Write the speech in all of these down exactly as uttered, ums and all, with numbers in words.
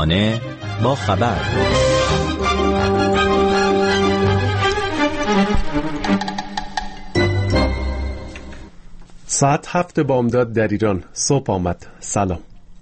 صبحانه با خبر. ساعت هفت بامداد در ایران صبح آمد. سلام.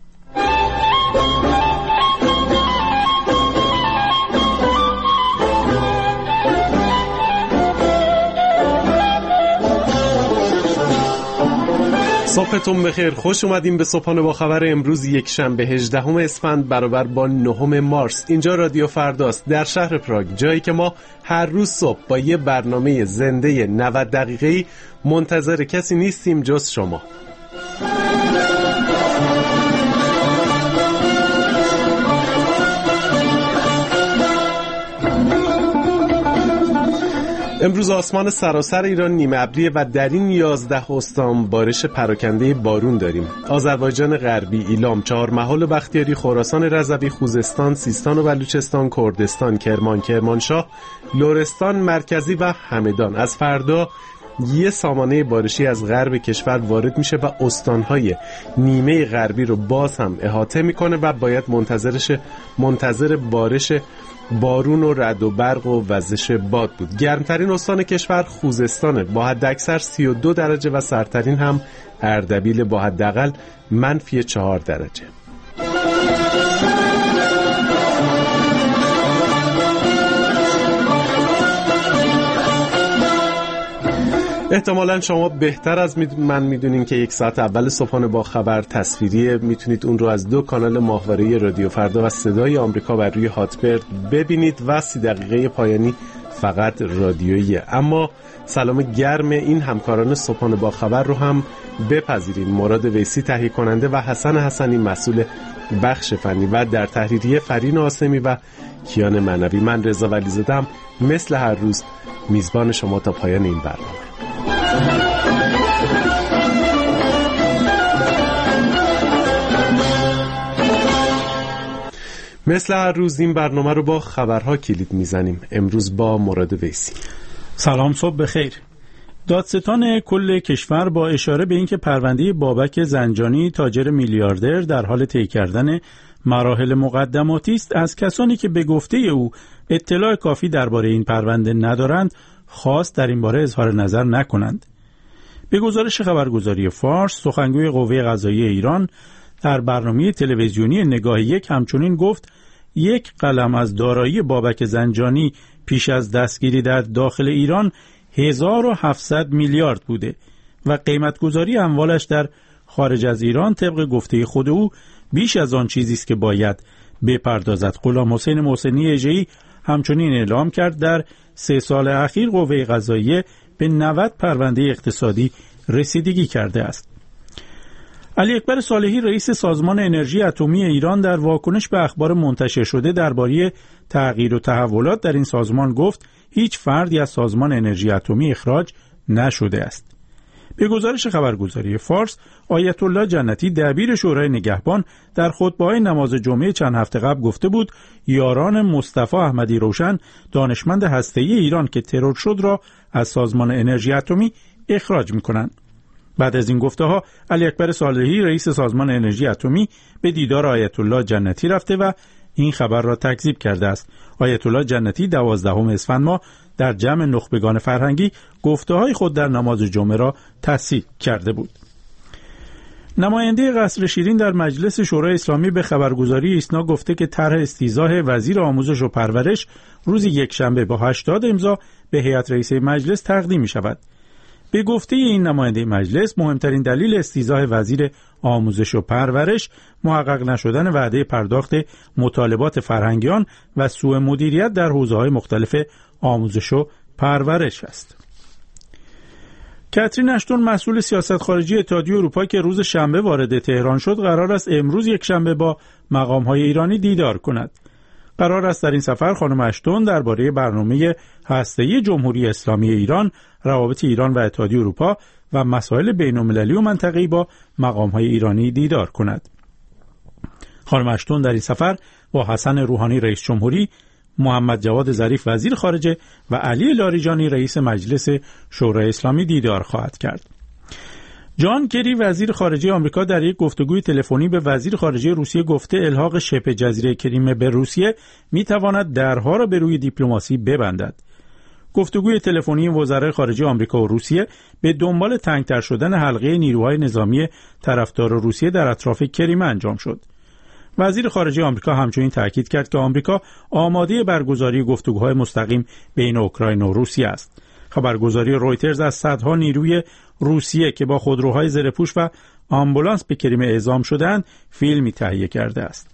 صبحتون بخیر، خوش اومدیم به صبحانه با خبر امروز یک شنبه هجدهم اسفند برابر با نهم مارس. اینجا رادیو فرداست در شهر پراگ، جایی که ما هر روز صبح با یه برنامه زنده نود دقیقه‌ای منتظر کسی نیستیم جز شما. امروز آسمان سراسر ایران نیمه ابریه و در این یازده استان بارش پراکنده بارون داریم. آذربایجان غربی، ایلام، چهارمحال و بختیاری، خراسان رضوی، خوزستان، سیستان و بلوچستان، کردستان، کرمان، کرمانشاه، لرستان مرکزی و همدان. از فردا یه سامانه بارشی از غرب کشور وارد میشه و استانهای نیمه غربی رو باز هم احاطه میکنه و باید منتظرش منتظر بارش بارون و رعد و برق و وزش باد بود. گرمترین استان کشور خوزستانه با حداکثر سی و دو درجه و سردترین هم اردبیل با حداقل منفی چهار درجه. احتمالاً شما بهتر از من میدونین که یک ساعت اول صبحانه با خبر تصویریه. میتونید اون رو از دو کانال ماهواره رادیو فردا و صدای آمریکا بر روی هاتبرد ببینید و سی دقیقه پایانی فقط رادیوییه. اما سلام گرم این همکاران صبحانه با خبر رو هم بپذیرین. مراد ویسی تهیه کننده و حسن حسنی مسئول بخش فنی و در تحریریه فرین آسمی و کیان معنوی. من رضا ولیزاده‌ام مثل هر روز میزبان شما تا پایان این برنامه. مثل هر روز این برنامه رو با خبرها کلید میزنیم. امروز با مراد ویسی. سلام، صبح بخیر. دادستان کل کشور با اشاره به اینکه پرونده بابک زنجانی تاجر میلیاردر در حال طی کردن مراحل مقدماتی است، از کسانی که به گفته او اطلاع کافی درباره این پرونده ندارند خواست در این باره اظهار نظر نکنند. به گزارش خبرگزاری فارس، سخنگوی قوه قضاییه ایران در برنامه تلویزیونی نگاه یک همچنین گفت یک قلم از دارایی بابک زنجانی پیش از دستگیری در داخل ایران هزار و هفتصد میلیارد بوده و قیمتگذاری اموالش در خارج از ایران طبق گفته خود او بیش از آن چیزی است که باید بپردازد. غلام حسین محسنی اژه‌ای همچنین اعلام کرد در سه سال اخیر قوه قضاییه به نود پرونده اقتصادی رسیدگی کرده است. علی اکبر صالحی رئیس سازمان انرژی اتمی ایران در واکنش به اخبار منتشر شده درباره تغییر و تحولات در این سازمان گفت هیچ فردی از سازمان انرژی اتمی اخراج نشده است. به گزارش خبرگزاری فارس، آیت الله جنتی دبیر شورای نگهبان در خطبه‌های نماز جمعه چند هفته قبل گفته بود یاران مصطفی احمدی روشن دانشمند هسته‌ای ایران که ترور شد را از سازمان انرژی اتمی اخراج می‌کنند. بعد از این گفته‌ها علی اکبر صالحی رئیس سازمان انرژی اتمی به دیدار آیت الله جنتی رفته و این خبر را تکذیب کرده است. آیت الله جنتی دوازدهم اسفند ماه در جمع نخبگان فرهنگی گفته‌های خود در نماز جمعه را تصحیح کرده بود. نماینده قصر شیرین در مجلس شورای اسلامی به خبرگزاری ایسنا گفته که طرح استیضاح وزیر آموزش و پرورش روز یکشنبه با هشتاد امضا به هیئت رئیسه مجلس تقدیم می‌شود. به گفته این نماینده مجلس مهمترین دلیل استیضاح وزیر آموزش و پرورش محقق نشدن وعده پرداخت مطالبات فرهنگیان و سوء مدیریت در حوزه‌های مختلف آموزش و پرورش است. کاترین اشتون مسئول سیاست خارجی اتحادیه اروپا که روز شنبه وارد تهران شد قرار است امروز یک شنبه با مقام‌های ایرانی دیدار کند. قرار است در این سفر خانم اشتون درباره برنامه هسته‌ای جمهوری اسلامی ایران، روابط ایران و اتحادیه اروپا و مسائل بین‌المللی و منطقه‌ای با مقام‌های ایرانی دیدار کند. خانم اشتون در این سفر با حسن روحانی رئیس جمهوری، محمد جواد ظریف وزیر خارجه و علی لاریجانی رئیس مجلس شورای اسلامی دیدار خواهد کرد. جان کری وزیر خارجه آمریکا در یک گفتگوی تلفنی به وزیر خارجه روسیه گفته الحاق شبه جزیره کریم به روسیه میتواند درها را به روی دیپلماسی ببندد. گفتگوی تلفنی وزرای خارجه آمریکا و روسیه به دنبال تنگتر شدن حلقه نیروهای نظامی طرفدار روسیه در اطراف کریم انجام شد. وزیر خارجه آمریکا همچنین تاکید کرد که آمریکا آماده برگزاری گفتگوهای مستقیم بین اوکراین و روسیه است. خبرگزاری رویترز از صدها نیروی روسیه که با خودروهای زره‌پوش و آمبولانس به کریم اعزام شدند فیلمی تهیه کرده است.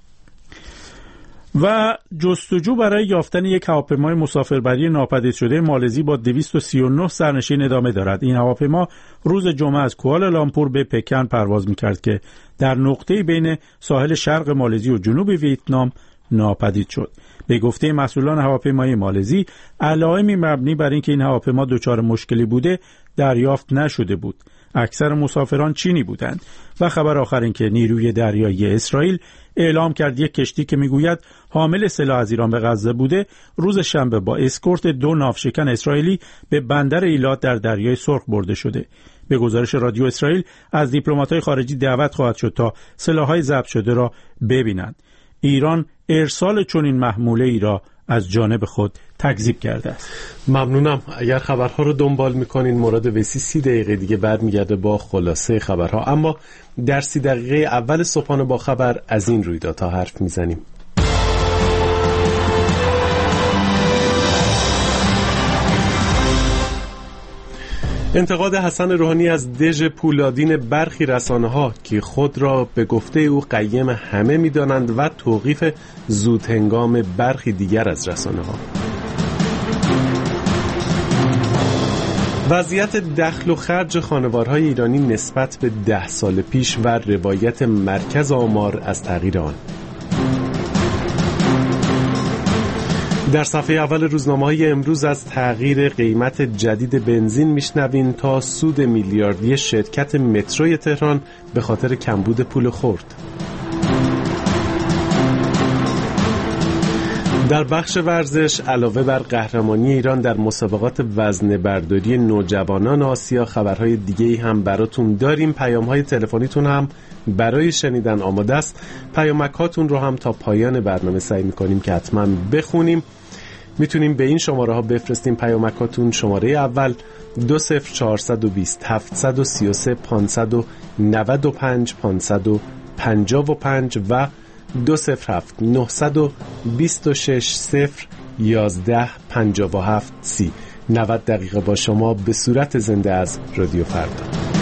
و جستجو برای یافتن یک هواپیمای مسافربری ناپدید شده مالزی با دویست و سی و نه سرنشین ادامه دارد. این هواپیما روز جمعه از کوالالامپور به پکن پرواز می‌کرد که در نقطه‌ای بین ساحل شرق مالزی و جنوب ویتنام ناپدید شد. به گفته مسئولان هواپیمای مالزی، علائمی مبنی بر اینکه این هواپیما دچار مشکلی بوده دریافت نشده بود. اکثر مسافران چینی بودند. و خبر آخر این که نیروی دریایی اسرائیل اعلام کرد یک کشتی که میگوید حامل سلاح از ایران به غزه بوده روز شنبه با اسکورت دو ناوشکن اسرائیلی به بندر ایلات در دریای سرخ برده شده. به گزارش رادیو اسرائیل از دیپلمات‌های خارجی دعوت خواهد شد تا سلاح‌های ضبط شده را ببینند. ایران ارسال چنین محموله‌ای را از جانب خود تکذیب کرده است. ممنونم. اگر خبرها رو دنبال میکنین مراد وسی سی دقیقه دیگه برمیگرده با خلاصه خبرها، اما در سی دقیقه اول صبحانه با خبر از این رویدادها حرف میزنیم. انتقاد حسن روحانی از دژ پولادین برخی رسانه‌ها که خود را به گفته او قیم همه می‌دانند و توقیف زودهنگام برخی دیگر از رسانه‌ها. وضعیت دخل و خرج خانوارهای ایرانی نسبت به ده سال پیش و روایت مرکز آمار از تغییر آن. در صفحه اول روزنامه‌های امروز از تغییر قیمت جدید بنزین میشنوین تا سود میلیاردی شرکت متروی تهران به خاطر کمبود پول خرد. در بخش ورزش علاوه بر قهرمانی ایران در مسابقات وزنه برداری نوجوانان آسیا خبرهای دیگه‌ای هم براتون داریم. پیام‌های تلفنیتون هم برای شنیدن آماده است. پیامک‌هاتون رو هم تا پایان برنامه سعی می‌کنیم که حتما بخونیم. میتونیم به این شماره ها بفرستیم پیامکاتون. شماره اول دو صفر چهارصد و بیست هفتصد و سی و سه پانصد و نود و پنج پانصد و پنجاه و پنج و دو صفر هفت نهصد و بیست و شش صفر یازده پنجاه و هفت سی. نود دقیقه با شما به صورت زنده از رادیو فردا.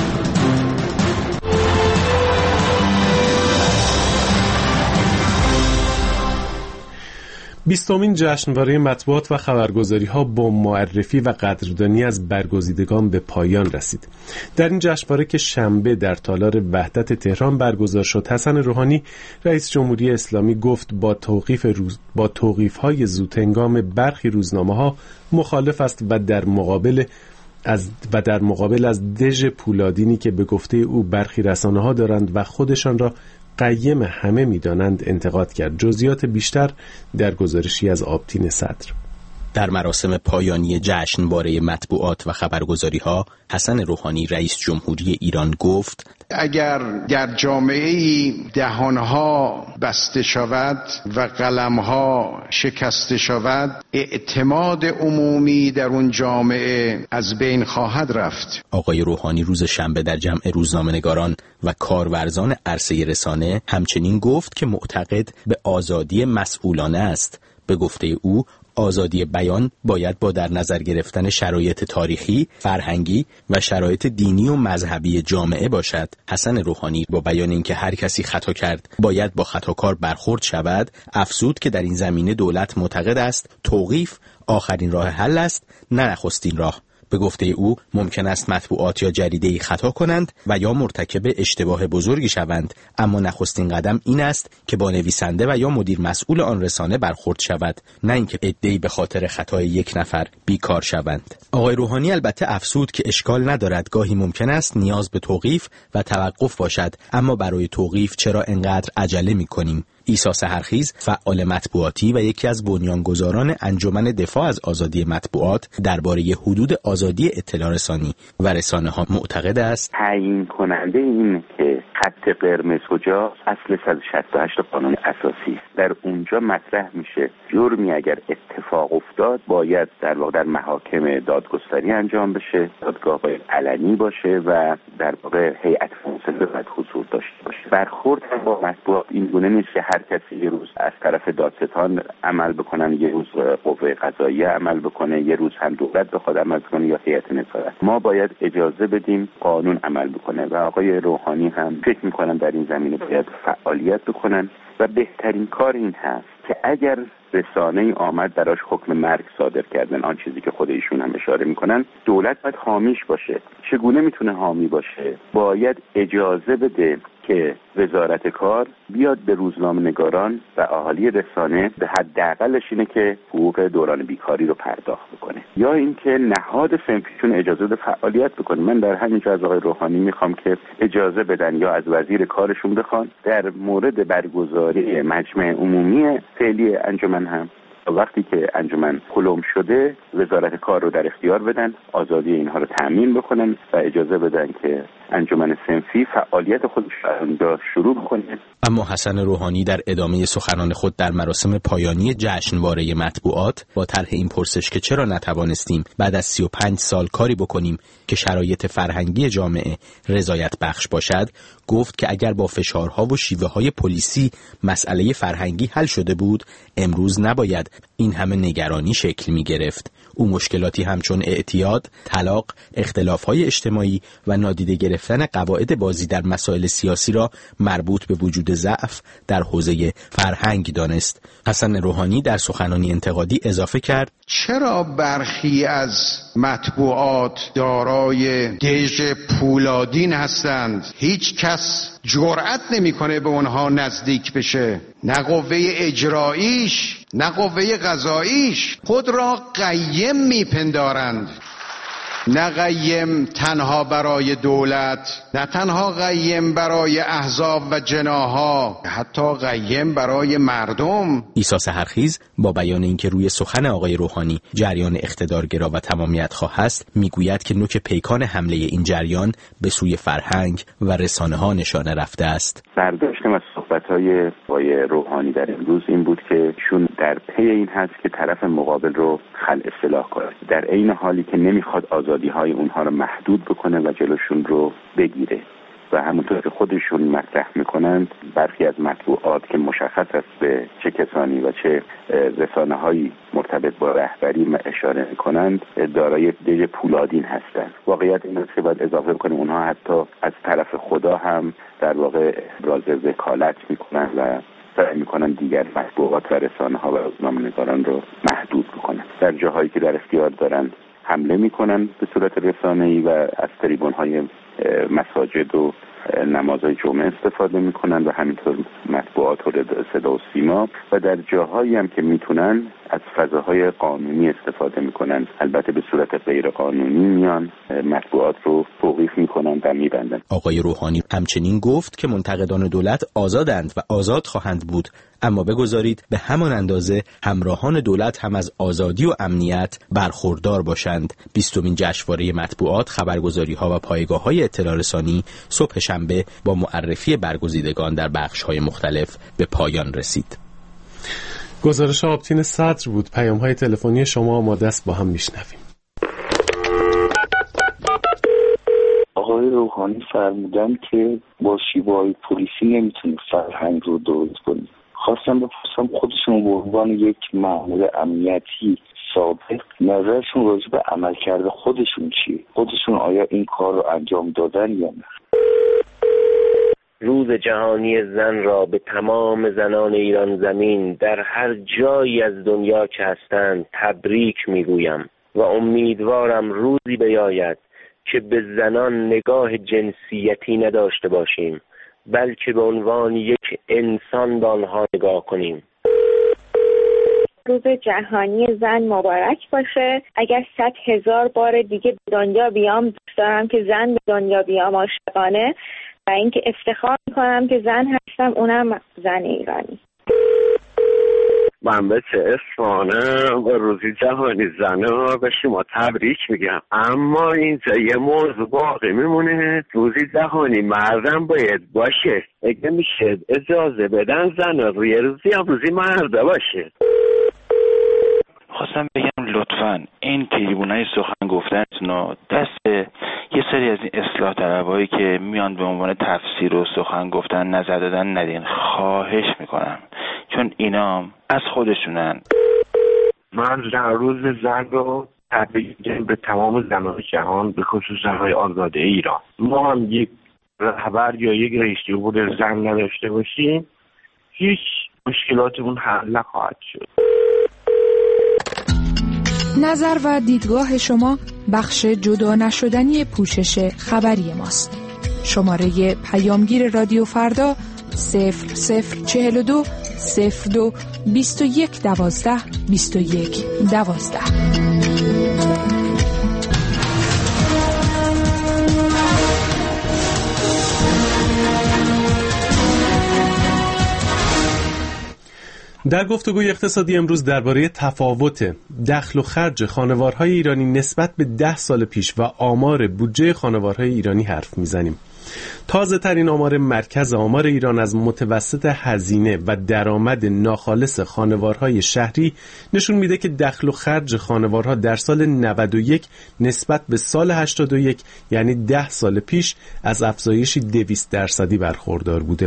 بیستمین جشنواره مطبوعات و خبرگزاری‌ها با معرفی و قدردانی از برگزیدگان به پایان رسید. در این جشنواره که شنبه در تالار وحدت تهران برگزار شد، حسن روحانی رئیس جمهوری اسلامی گفت با توقیف روز با توقیف‌های زودهنگام برخی روزنامه‌ها مخالف است و در مقابل از و در مقابل از دژ پولادینی که به گفته او برخی رسانه‌ها دارند و خودشان را قیم همه می‌دانند انتقاد کرد. جزئیات بیشتر در گزارشی از آبتین صدر. در مراسم پایانی جشنواره مطبوعات و خبرگزاری‌ها حسن روحانی رئیس جمهوری ایران گفت اگر در جامعه‌ای دهانها بسته شود و قلمها شکسته شود، اعتماد عمومی در اون جامعه از بین خواهد رفت. آقای روحانی روز شنبه در جمع روزنامه‌نگاران و کارورزان عرصه رسانه همچنین گفت که معتقد به آزادی مسئولانه است. به گفته او آزادی بیان باید با در نظر گرفتن شرایط تاریخی، فرهنگی و شرایط دینی و مذهبی جامعه باشد. حسن روحانی با بیان اینکه هر کسی خطا کرد باید با خطاکار برخورد شود، افزود که در این زمینه دولت معتقد است توقیف آخرین راه حل است، نه نخستین راه. به گفته او ممکن است مطبوعات یا جریده‌ای خطا کنند و یا مرتکب اشتباه بزرگی شوند، اما نخستین قدم این است که با نویسنده و یا مدیر مسئول آن رسانه برخورد شود، نه اینکه عده‌ای به خاطر خطای یک نفر بیکار شوند. آقای روحانی البته افزود که اشکال ندارد گاهی ممکن است نیاز به توقیف و توقف باشد، اما برای توقیف چرا انقدر عجله می‌کنیم؟ عیسی سحرخیز، فعال مطبوعاتی و یکی از بنیانگذاران انجمن دفاع از آزادی مطبوعات، درباره حدود آزادی اطلاع رسانی و رسانه‌ها معتقد است تعیین کننده این که خط قرمز کجاست اصل صد و شصت و هشت قانون اساسی است. در اونجا مطرح میشه جرمی اگر اتفاق افتاد باید در واقع در محاکم دادگستری انجام بشه، دادگاه باید علنی باشه و در واقع هیئت منصفه باید حضور داشته باشه. برخورد با مطبوعات این گونه نیست که هر کسی یه روز از طرف دادستان عمل بکنن، یه روز قوه قضاییه عمل بکنه، یه روز هم دولت بخواد عمل کنه یا هیئت نظارت. ما باید اجازه بدیم قانون عمل بکنه و آقای روحانی هم فکر میکنم در این زمینه باید فعالیت بکنن و بهترین کار این هست که اگر رسانه‌ای آمد براش حکم مرگ صادر کردن، آن چیزی که خود ایشون هم اشاره میکنن، دولت باید حامیش باشه. چگونه میتونه حامی باشه؟ باید اجازه بده که وزارت کار بیاد به روزنامه‌نگاران و اهالی رسانه به حداقلش اینه که حقوق دوران بیکاری رو پرداخت بکنه، یا اینکه نهاد صنفیشون اجازه بده فعالیت بکنه. من در همینجا از آقای روحانی میخوام که اجازه بدن یا از وزیر کارشون بخوان در مورد برگزاری مجمع عمومی فعلی انجمن هم وقتی که انجمن کلم شده وزارت کار رو در اختیار بدن، آزادی اینها رو تامین بکنن و اجازه بدن که انجمن صنفی فعالیت خودش رو شروع بکنه. اما حسن روحانی در ادامه سخنان خود در مراسم پایانی جشنواره مطبوعات با طرح این پرسش که چرا نتوانستیم بعد از سی و پنج سال کاری بکنیم که شرایط فرهنگی جامعه رضایت بخش باشد، گفت که اگر با فشارها و شیوه های پلیسی مسئله فرهنگی حل شده بود، امروز نباید این همه نگرانی شکل می گرفت. او مشکلاتی همچون اعتیاد، طلاق، اختلاف‌های اجتماعی و نادیده گرفتن قواعد بازی در مسائل سیاسی را مربوط به وجود ضعف در حوزه فرهنگ دانست. حسن روحانی در سخنانی انتقادی اضافه کرد: چرا برخی از مطبوعات دارای دژ پولادین هستند؟ هیچ کس جرأت نمی‌کنه به اونها نزدیک بشه، نه قوه اجراییش نه قوه قضاییش. خود را قیم میپندارند، نه قیم تنها برای دولت، نه تنها قیم برای احزاب و جناح‌ها، حتی قیم برای مردم. عیسی سحرخیز با بیان اینکه روی سخن آقای روحانی جریان اقتدارگرا و تمامیت خواه است، میگوید که نوک پیکان حمله این جریان به سوی فرهنگ و رسانه‌ها نشانه رفته است. برداشتم از صحبت‌های آقای روحانی در امروز این بود که شون در پی این هست که طرف مقابل رو خلع سلاح کنه، در عین حالی که نمیخواد آزادی‌های اونها رو محدود بکنه و جلوشون رو بگیره. و همونطور که خودشون مطرح میکنند برخی از مطبوعات که مشخص است به چه کسانی و چه رسانه‌هایی مرتبط با رهبری اشاره میکنند دارای دژ پولادین هستند. واقعیت این است که باید اضافه کنیم اونها حتی از طرف خدا هم در واقع ابراز وکالت میکنند و سعی میکنن دیگر مطبوعات و رسانه‌ها و روزنامه‌نگاران رو محدود بکنن. در جاهایی که در اختیار دارند حمله میکنن به صورت رسانه‌ای و از تریبون‌های مساجد و نمازهای جمعه استفاده میکنن و همینطور مطبوعات و صدا و سیما، و در جاهایی هم که میتونن از فضاهای قانونی استفاده میکنن. البته به صورت غیر قانونی میان مطبوعات رو توقیف میکنن و میبندن. آقای روحانی همچنین گفت که منتقدان دولت آزادند و آزاد خواهند بود، اما بگذارید به همان اندازه همراهان دولت هم از آزادی و امنیت برخوردار باشند. بیستمین جشنواره مطبوعات، خبرگزاری‌ها و پایگاه‌های اطلاع رسانی صبح شنبه با معرفی برگزیدگان در بخش‌های مختلف به پایان رسید. گزارش آبتین صدر بود. پیام‌های تلفنی شما آماده است، با هم میشنویم. آقای روحانی فرمودن که با شیوه‌های پلیسی نمیتونه فرهنگ رو درست کنه. خواستم بپرسم خودشون به عنوان یک مأمور امنیتی سابق نظرشون راجع به عملکرد خودشون چیه؟ خودشون آیا این کار رو انجام دادن یا نه؟ روز جهانی زن را به تمام زنان ایران زمین در هر جایی از دنیا که هستند تبریک میگویم و امیدوارم روزی بیاید که به زنان نگاه جنسیتی نداشته باشیم، بلکه به عنوان یک انسان به آنها نگاه کنیم. روز جهانی زن مبارک باشه. اگر صد هزار بار دیگه به دنیا بیام، دوست دارم که زن به دنیا بیام عاشقانه، و اینکه افتخار میکنم که زن هستم، اونم زن ایرانی. من به چه اصفانه به روزی جهانی زنه به شما تبریک میگم، اما اینجا یه موضوع باقی میمونه. روزی جهانی مردم باید باشه. اگه میشه اجازه بدن زنه روی روزی هم روزی مرده باشه. خواستم بگم لطفاً این تریبونای سخن گفتنتون رو دست یه سری از این اصلاح طلبایی که میان به عنوان تفسیر و سخن گفتن نظر دادن ندین، خواهش میکنم، چون اینا از خودشونن. من در روز زن رو تبریک میگم به تمام زنان جهان، به خصوص زنهای آزاده ایران. ما هم یک رهبر یا یک رئیس جمهور زن نداشته باشیم هیچ مشکلاتمون حل نخواهد شد. نظر و دیدگاه شما بخش جدا نشدنی پوشش خبری ماست. شماره پیامگیر رادیو فردا صفر صفر چهل و دو صفر دو بیست و یک دوازده بیست و یک دوازده. در گفتگوی اقتصادی امروز درباره تفاوت دخل و خرج خانوارهای ایرانی نسبت به ده سال پیش و آمار بودجه خانوارهای ایرانی حرف میزنیم. تازه ترین آمار مرکز آمار ایران از متوسط هزینه و درآمد ناخالص خانوارهای شهری نشون میده که دخل و خرج خانوارها در سال نود و یک نسبت به سال هشتاد و یک، یعنی ده سال پیش، از افزایشی دویست درصدی برخوردار بوده.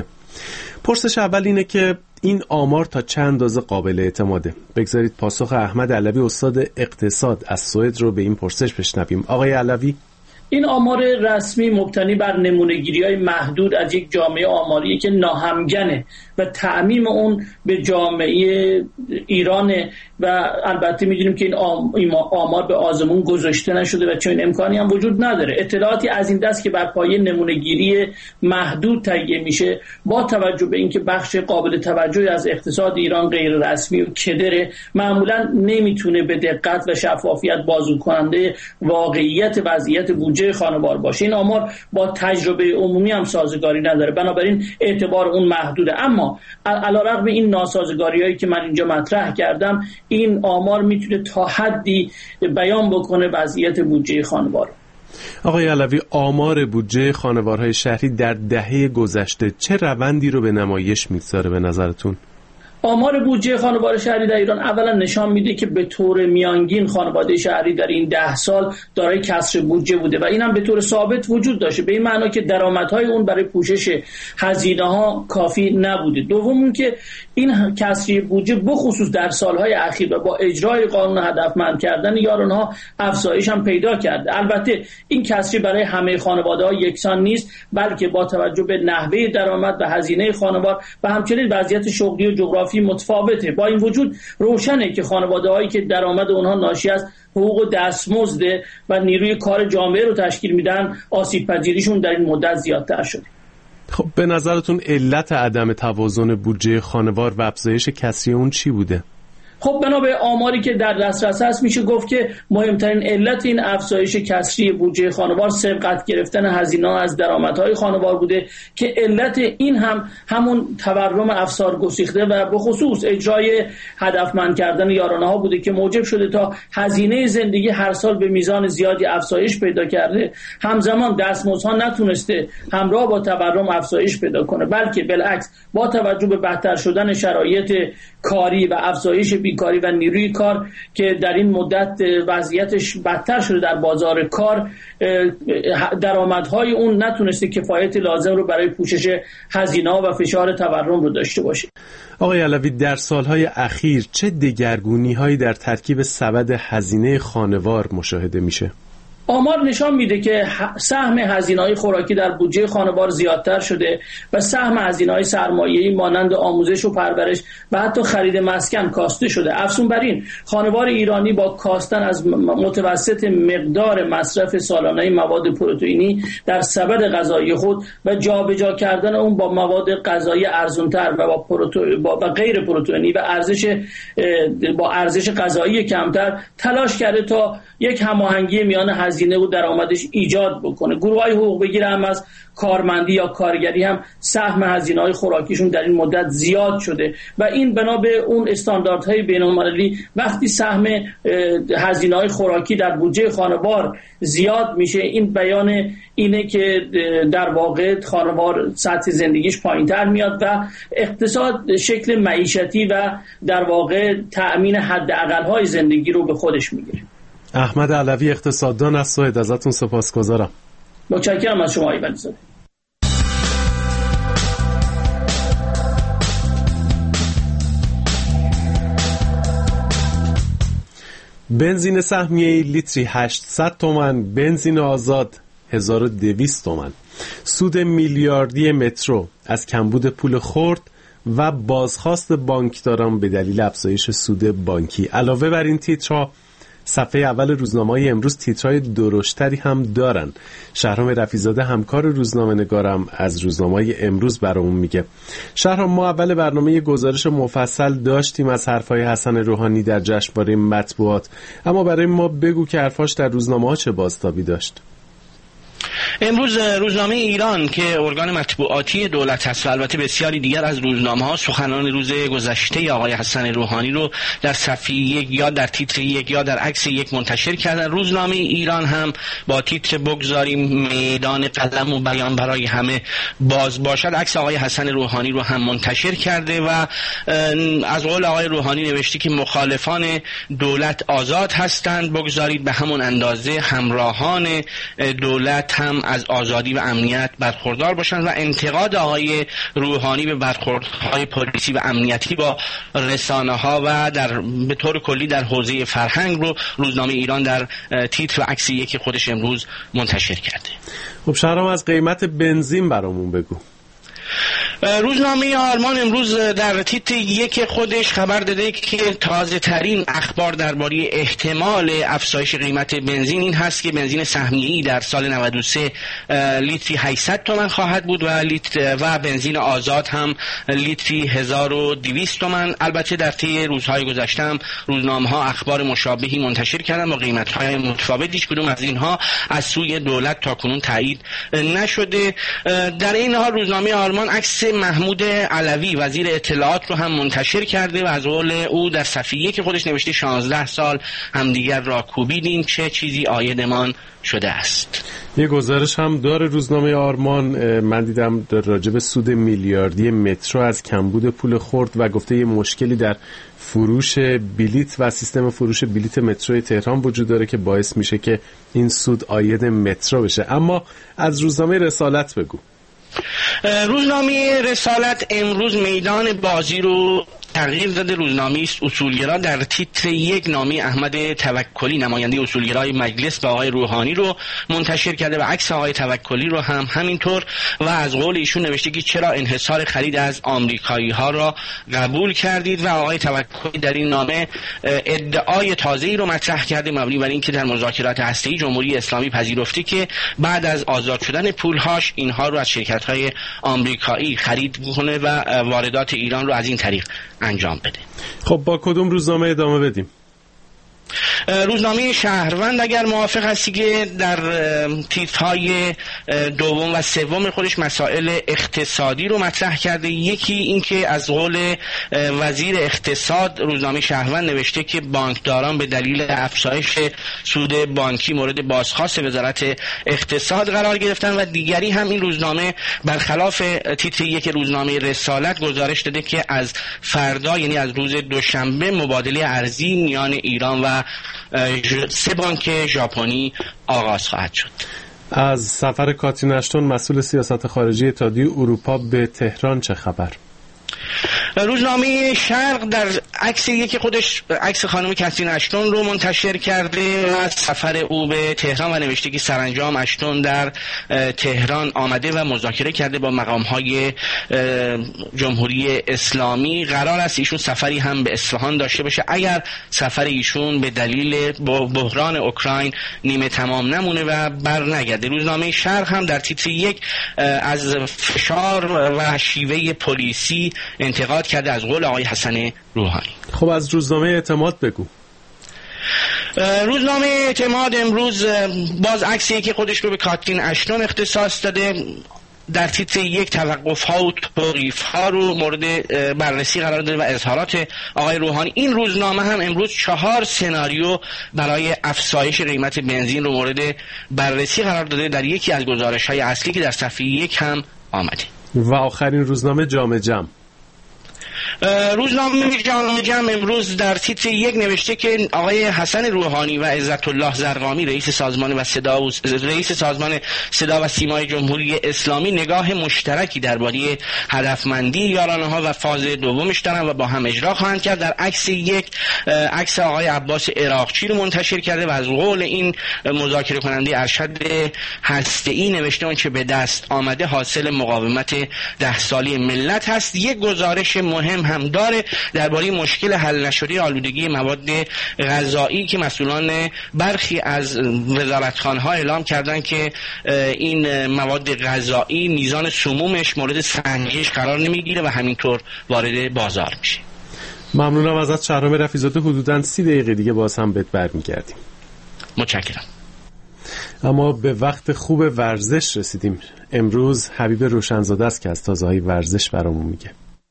پرسش اول اینه که این آمار تا چند اندازه قابل اعتماده؟ بگذارید پاسخ احمد علوی استاد اقتصاد از سوئد رو به این پرسش بشنویم. آقای علوی، این آمار رسمی مبتنی بر نمونه‌گیری‌های محدود از یک جامعه آماری که ناهمگنه و تعمیم اون به جامعه ایرانه و البته می‌دونیم که این آمار به آزمون گذاشته نشده و چنین امکانی هم وجود نداره. اطلاعاتی از این دست که بر پایه نمونه‌گیری محدود تهیه میشه با توجه به اینکه بخش قابل توجهی از اقتصاد ایران غیر رسمی و کدره، معمولاً نمیتونه به دقت و شفافیت بازگو کننده واقعیت وضعیت بودجه خانوار باشه. این آمار با تجربه عمومی هم سازگاری نداره، بنابراین اعتبار اون محدوده. اما علیرغم این ناسازگاری‌هایی که من اینجا مطرح کردم، این آمار میتونه تا حدی بیان بکنه وضعیت بودجه خانوار. آقای علوی، آمار بودجه خانوارهای شهری در دهه گذشته چه روندی رو به نمایش میگذاره به نظرتون؟ آمار بودجه خانواده شهری در ایران اولا نشان میده که به طور میانگین خانواده شهری در این ده سال دارای کسر بودجه بوده و این هم به طور ثابت وجود داشته، به این معنا که درآمدهای اون برای پوشش هزینه‌ها کافی نبوده. دوم این که این کسری بودجه بخصوص در سالهای اخیر و با اجرای قانون هدفمند کردن یارانها افزایش هم پیدا کرده. البته این کسری برای همه خانواده‌ها یکسان نیست، بلکه با توجه به نحوه درآمد و هزینه خانوار و همچنین وضعیت شغلی و جغرافی متفاوته. با این وجود روشنه که خانواده‌هایی که درآمد اونها ناشی از حقوق و دستمزد و نیروی کار جامعه رو تشکیل میدن، آسیب پذیریشون در این مدت زیادتر شده. خب به نظرتون علت عدم توازن بودجه خانوار و افزایش کسری اون چی بوده؟ خب بنا به آماری که در دسترس هست میشه گفت که مهمترین علت این افزایش کسری بودجه خانوار سبقت گرفتن هزینه از درآمدهای خانوار بوده که علت این هم همون تورم افسار گسیخته و به خصوص اجرای هدفمند کردن یارانه ها بوده که موجب شده تا هزینه زندگی هر سال به میزان زیادی افزایش پیدا کرده، همزمان دستمزدها نتونسته همراه با تورم افزایش پیدا کنه، بلکه بالعکس با توجه به بهتر شدن شرایط کاری و افزایش بیکاری و نیروی کار که در این مدت وضعیتش بدتر شده در بازار کار، درآمدهای اون نتونسته کفایت لازم رو برای پوشش هزینه‌ها و فشار تورم رو داشته باشه. آقای علوی، در سالهای اخیر چه دگرگونی‌هایی در ترکیب سبد هزینه خانوار مشاهده میشه؟ آمار نشان میده که سهم هزینه‌های خوراکی در بودجه خانوار زیادتر شده و سهم هزینه‌های سرمایه‌ای مانند آموزش و پرورش و حتی خرید مسکن کاسته شده. افزون بر این، خانوار ایرانی با کاستن از متوسط مقدار مصرف سالانه مواد پروتئینی در سبد غذایی خود و جابجا کردن اون با مواد غذایی ارزان‌تر و با, پروتو... با غیر پروتئینی و ارزش با ارزش غذایی کمتر تلاش کرده تا یک هماهنگی میان هزینه هزینه و درآمدش ایجاد بکنه. گروه‌های حقوق بگیر هم از کارمندی یا کارگری هم سهم هزینه‌های خوراکیشون در این مدت زیاد شده و این بنا به اون استانداردهای بین‌المللی وقتی سهم هزینه‌های خوراکی در بودجه خانوار زیاد میشه، این بیان اینه که در واقع خانوار سطح زندگیش پایین‌تر میاد و اقتصاد شکل معیشتی و در واقع تأمین حداقل‌های زندگی رو به خودش میگیره. احمد علوی اقتصاددان از سوئد، ازتون سپاسگزارم. متشکرم از شما آقای ولیزاده. بنزین سهمیه‌ای لیتری هشتصد تومان، بنزین آزاد هزار و دویست تومان. سود میلیاردی مترو از کمبود پول خرد و بازخواست بانکداران به دلیل افزایش سود بانکی. علاوه بر این تیترها صفحه اول روزنامه‌های امروز تیترهای درشتری هم دارن. شهرام رفیع‌زاده همکار روزنامه‌نگارم از روزنامه‌های امروز برامون میگه. شهرام، ما اول برنامه یه گزارش مفصل داشتیم از حرفای حسن روحانی در جشنواره مطبوعات، اما برای ما بگو که حرفاش در روزنامه‌ها چه بازتابی داشت. امروز روزنامه ایران که ارگان مطبوعاتی دولت هست و البته بسیاری دیگر از روزنامه‌ها سخنان روز گذشته آقای حسن روحانی رو در صفحه یک یا در تیتر یک یا در عکس یک منتشر کردن. روزنامه ایران هم با تیتر بگذاریم میدان قلم و بیان برای همه باز باشد عکس آقای حسن روحانی رو هم منتشر کرده و از قول آقای روحانی نوشته که مخالفان دولت آزاد هستند، بگذارید به همون اندازه همراهان دولت هم از آزادی و امنیت برخوردار باشند و انتقاد آقای روحانی به برخوردهای پلیسی و امنیتی با رسانه‌ها و در به طور کلی در حوزه فرهنگ رو روزنامه ایران در تیتر و عکس یکی خودش امروز منتشر کرده. خب شهرام، از قیمت بنزین برامون بگو. روزنامه آرمان امروز در تیتر یک خودش خبر داده که تازه ترین اخبار درباره احتمال افزایش قیمت بنزین این هست که بنزین سهمیه‌ای در سال نود و سه لیتری هشتصد تومان خواهد بود و لیتر و بنزین آزاد هم لیتری هزار و دویست تومان. البته در طی روزهای گذشته هم روزنامه‌ها اخبار مشابهی منتشر کردن با قیمت‌های متفاوت. هیچ کدوم از اینها از سوی دولت تاکنون تایید نشده. در این حال روزنامه آرمان عکس محمود علوی وزیر اطلاعات رو هم منتشر کرده و از قول او در صفحه یک خودش نوشته شانزده سال همدیگر را کوبیدیم، چه چیزی عایدمان شده است. یه گزارش هم داره روزنامه آرمان، من دیدم راجع به سود میلیاردی مترو از کمبود پول خرد و گفته یه مشکلی در فروش بلیت و سیستم فروش بلیت مترو تهران وجود داره که باعث میشه که این سود عاید مترو بشه. اما از روزنامه رسالت بگو. روزنامه رسالت امروز میدان بازی رو تغییر داده. روزنامه است اصولگرا در تیتر یک نامه احمد توکلی نماینده اصولگرای مجلس به آقای روحانی رو منتشر کرده و عکس آقای توکلی رو هم همینطور و از قول ایشون نوشته که چرا انحصار خرید از آمریکایی ها را قبول کردید و آقای توکلی در این نامه ادعای تازه‌ای رو مطرح کرده مبنی بر اینکه در مذاکرات هسته‌ای جمهوری اسلامی پذیرفته که بعد از آزاد شدن پولهاش اینها رو از شرکت‌های آمریکایی خرید کنه و واردات ایران رو از این طریق انجام بده. خب با کدوم روزنامه ادامه بدیم؟ روزنامه شهروند اگر موافق هستی که در تیترهای دوم و سوم خودش مسائل اقتصادی رو مطرح کرده. یکی این که از قول وزیر اقتصاد روزنامه شهروند نوشته که بانکداران به دلیل افزایش سود بانکی مورد بازخواست وزارت اقتصاد قرار گرفتن و دیگری هم این روزنامه برخلاف تیتر یک روزنامه رسالت گزارش داده که از فردا یعنی از روز دوشنبه مبادله ارزی میان ایران و سه بانک ژاپنی آغاز خواهد شد. از سفر کاترین اشتون مسئول سیاست خارجی اتحادیه اروپا به تهران چه خبر؟ روزنامه شرق در عکس یکی خودش عکس خانم کاترین اشتون رو منتشر کرده و سفر او به تهران و نوشته که سرانجام اشتون در تهران آمده و مذاکره کرده با مقام‌های جمهوری اسلامی. قرار است ایشون سفری هم به اصفهان داشته باشه اگر سفر ایشون به دلیل بحران اوکراین نیمه تمام نمونه و بر نگرده. روزنامه شرق هم در تیتر یک از فشار و شیوه پلیسی انتقاد کرده از قول آقای حسن روحانی. خب از روزنامه اعتماد بگو. روزنامه اعتماد امروز باز عکسی که خودش رو به کاترین اشتون اختصاص داده، در تیتر یک توقف ها و توقیف ها رو مورد بررسی قرار داده و اظهارات آقای روحانی. این روزنامه هم امروز چهار سناریو برای افزایش قیمت بنزین رو مورد بررسی قرار داده در یکی از گزارش های اصلی که در صفحه یک هم آمده. و آخرین روزنامه جامعه جمع روزنامه جامعه جمع امروز در تیتر یک نوشته که آقای حسن روحانی و عزت الله زرقامی رئیس سازمان و صدا و رئیس سازمان صدا و سیمای جمهوری اسلامی نگاه مشترکی درباره هدفمندی یارانه ها و فاز دومش دارن و با هم اجرا خواهند کرد. در عکس یک عکس آقای عباس عراقچی رو منتشر کرده و از قول این مذاکره کننده ارشد هسته‌ای نوشته اون که به دست آمده حاصل مقاومت ده سالی ملت هست. یک گزارش مهم هم داره درباره مشکل حل نشده آلودگی مواد غذایی که مسئولان برخی از وزارتخانه‌ها اعلام کردن که این مواد غذایی میزان سمومش مورد سنجش قرار نمیگیره و همینطور وارد بازار میشه. ممنونم ازت شهرام رفیع‌زاده. حدوداً سی دقیقه دیگه باز هم بهت برمیگردیم. متشکرم. اما به وقت خوب ورزش رسیدیم. امروز حبیب روشنزاده است که از تازه‌های ورزش برامون میگه.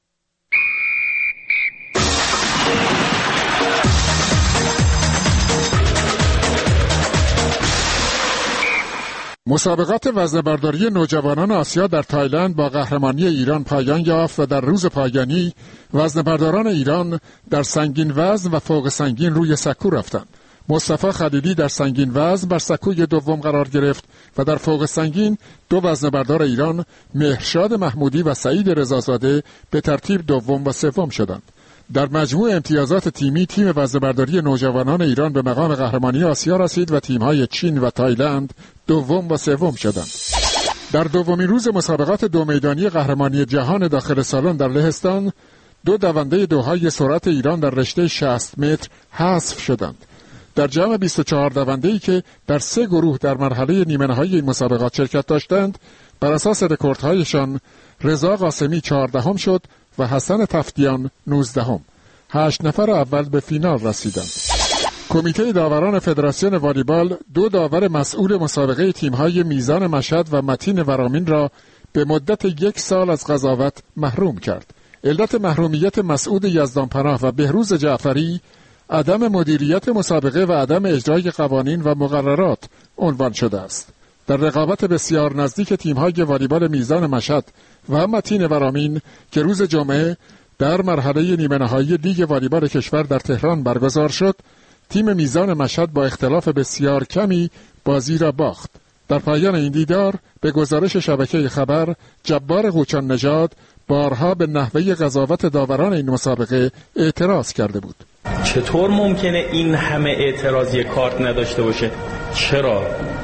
مسابقات وزنه‌برداری نوجوانان آسیا در تایلند با قهرمانی ایران پایان یافت و در روز پایانی وزنه‌برداران ایران در سنگین وزن و فوق سنگین روی سکو رفتند. مصطفی خلیلی در سنگین وزن بر سکوی دوم قرار گرفت و در فوق سنگین دو وزنه‌بردار ایران مهرشاد محمودی و سعید رضازاده به ترتیب دوم و سوم شدند. در مجموع امتیازات تیمی تیم وزنه‌برداری نوجوانان ایران به مقام قهرمانی آسیا رسید و تیم‌های چین و تایلند دوم و سوم شدند. در دومین روز مسابقات دو میدانی قهرمانی جهان داخل سالن در لهستان دو دونده دوهای سرعت ایران در رشته شصت متر حذف شدند. در جمع بیست و چهار دونده‌ای که در سه گروه در مرحله نیمه نهایی این مسابقات شرکت داشتند، بر اساس رکوردهایشان رضا قاسمی چهاردهم شد و حسن تفتیان نوزدهم. هشت نفر اول به فینال رسیدند. کمیته داوران فدراسیون والیبال دو داور مسئول مسابقه تیم‌های میزان مشهد و متین ورامین را به مدت یک سال از قضاوت محروم کرد. علت محرومیت مسعود یزدانپناه و بهروز جعفری عدم مدیریت مسابقه و عدم اجرای قوانین و مقررات عنوان شده است. در رقابت بسیار نزدیک تیم‌های والیبال میزان مشهد و متین ورامین که روز جمعه در مرحله نیمه نهایی لیگ والیبال کشور در تهران برگزار شد، تیم میزان مشهد با اختلاف بسیار کمی بازی را باخت. در پایان این دیدار به گزارش شبکه خبر، جبار قوچان نژاد بارها به نحوه قضاوت داوران این مسابقه اعتراض کرده بود. چطور ممکنه این همه اعتراضی کارت نداشته باشه؟ چرا؟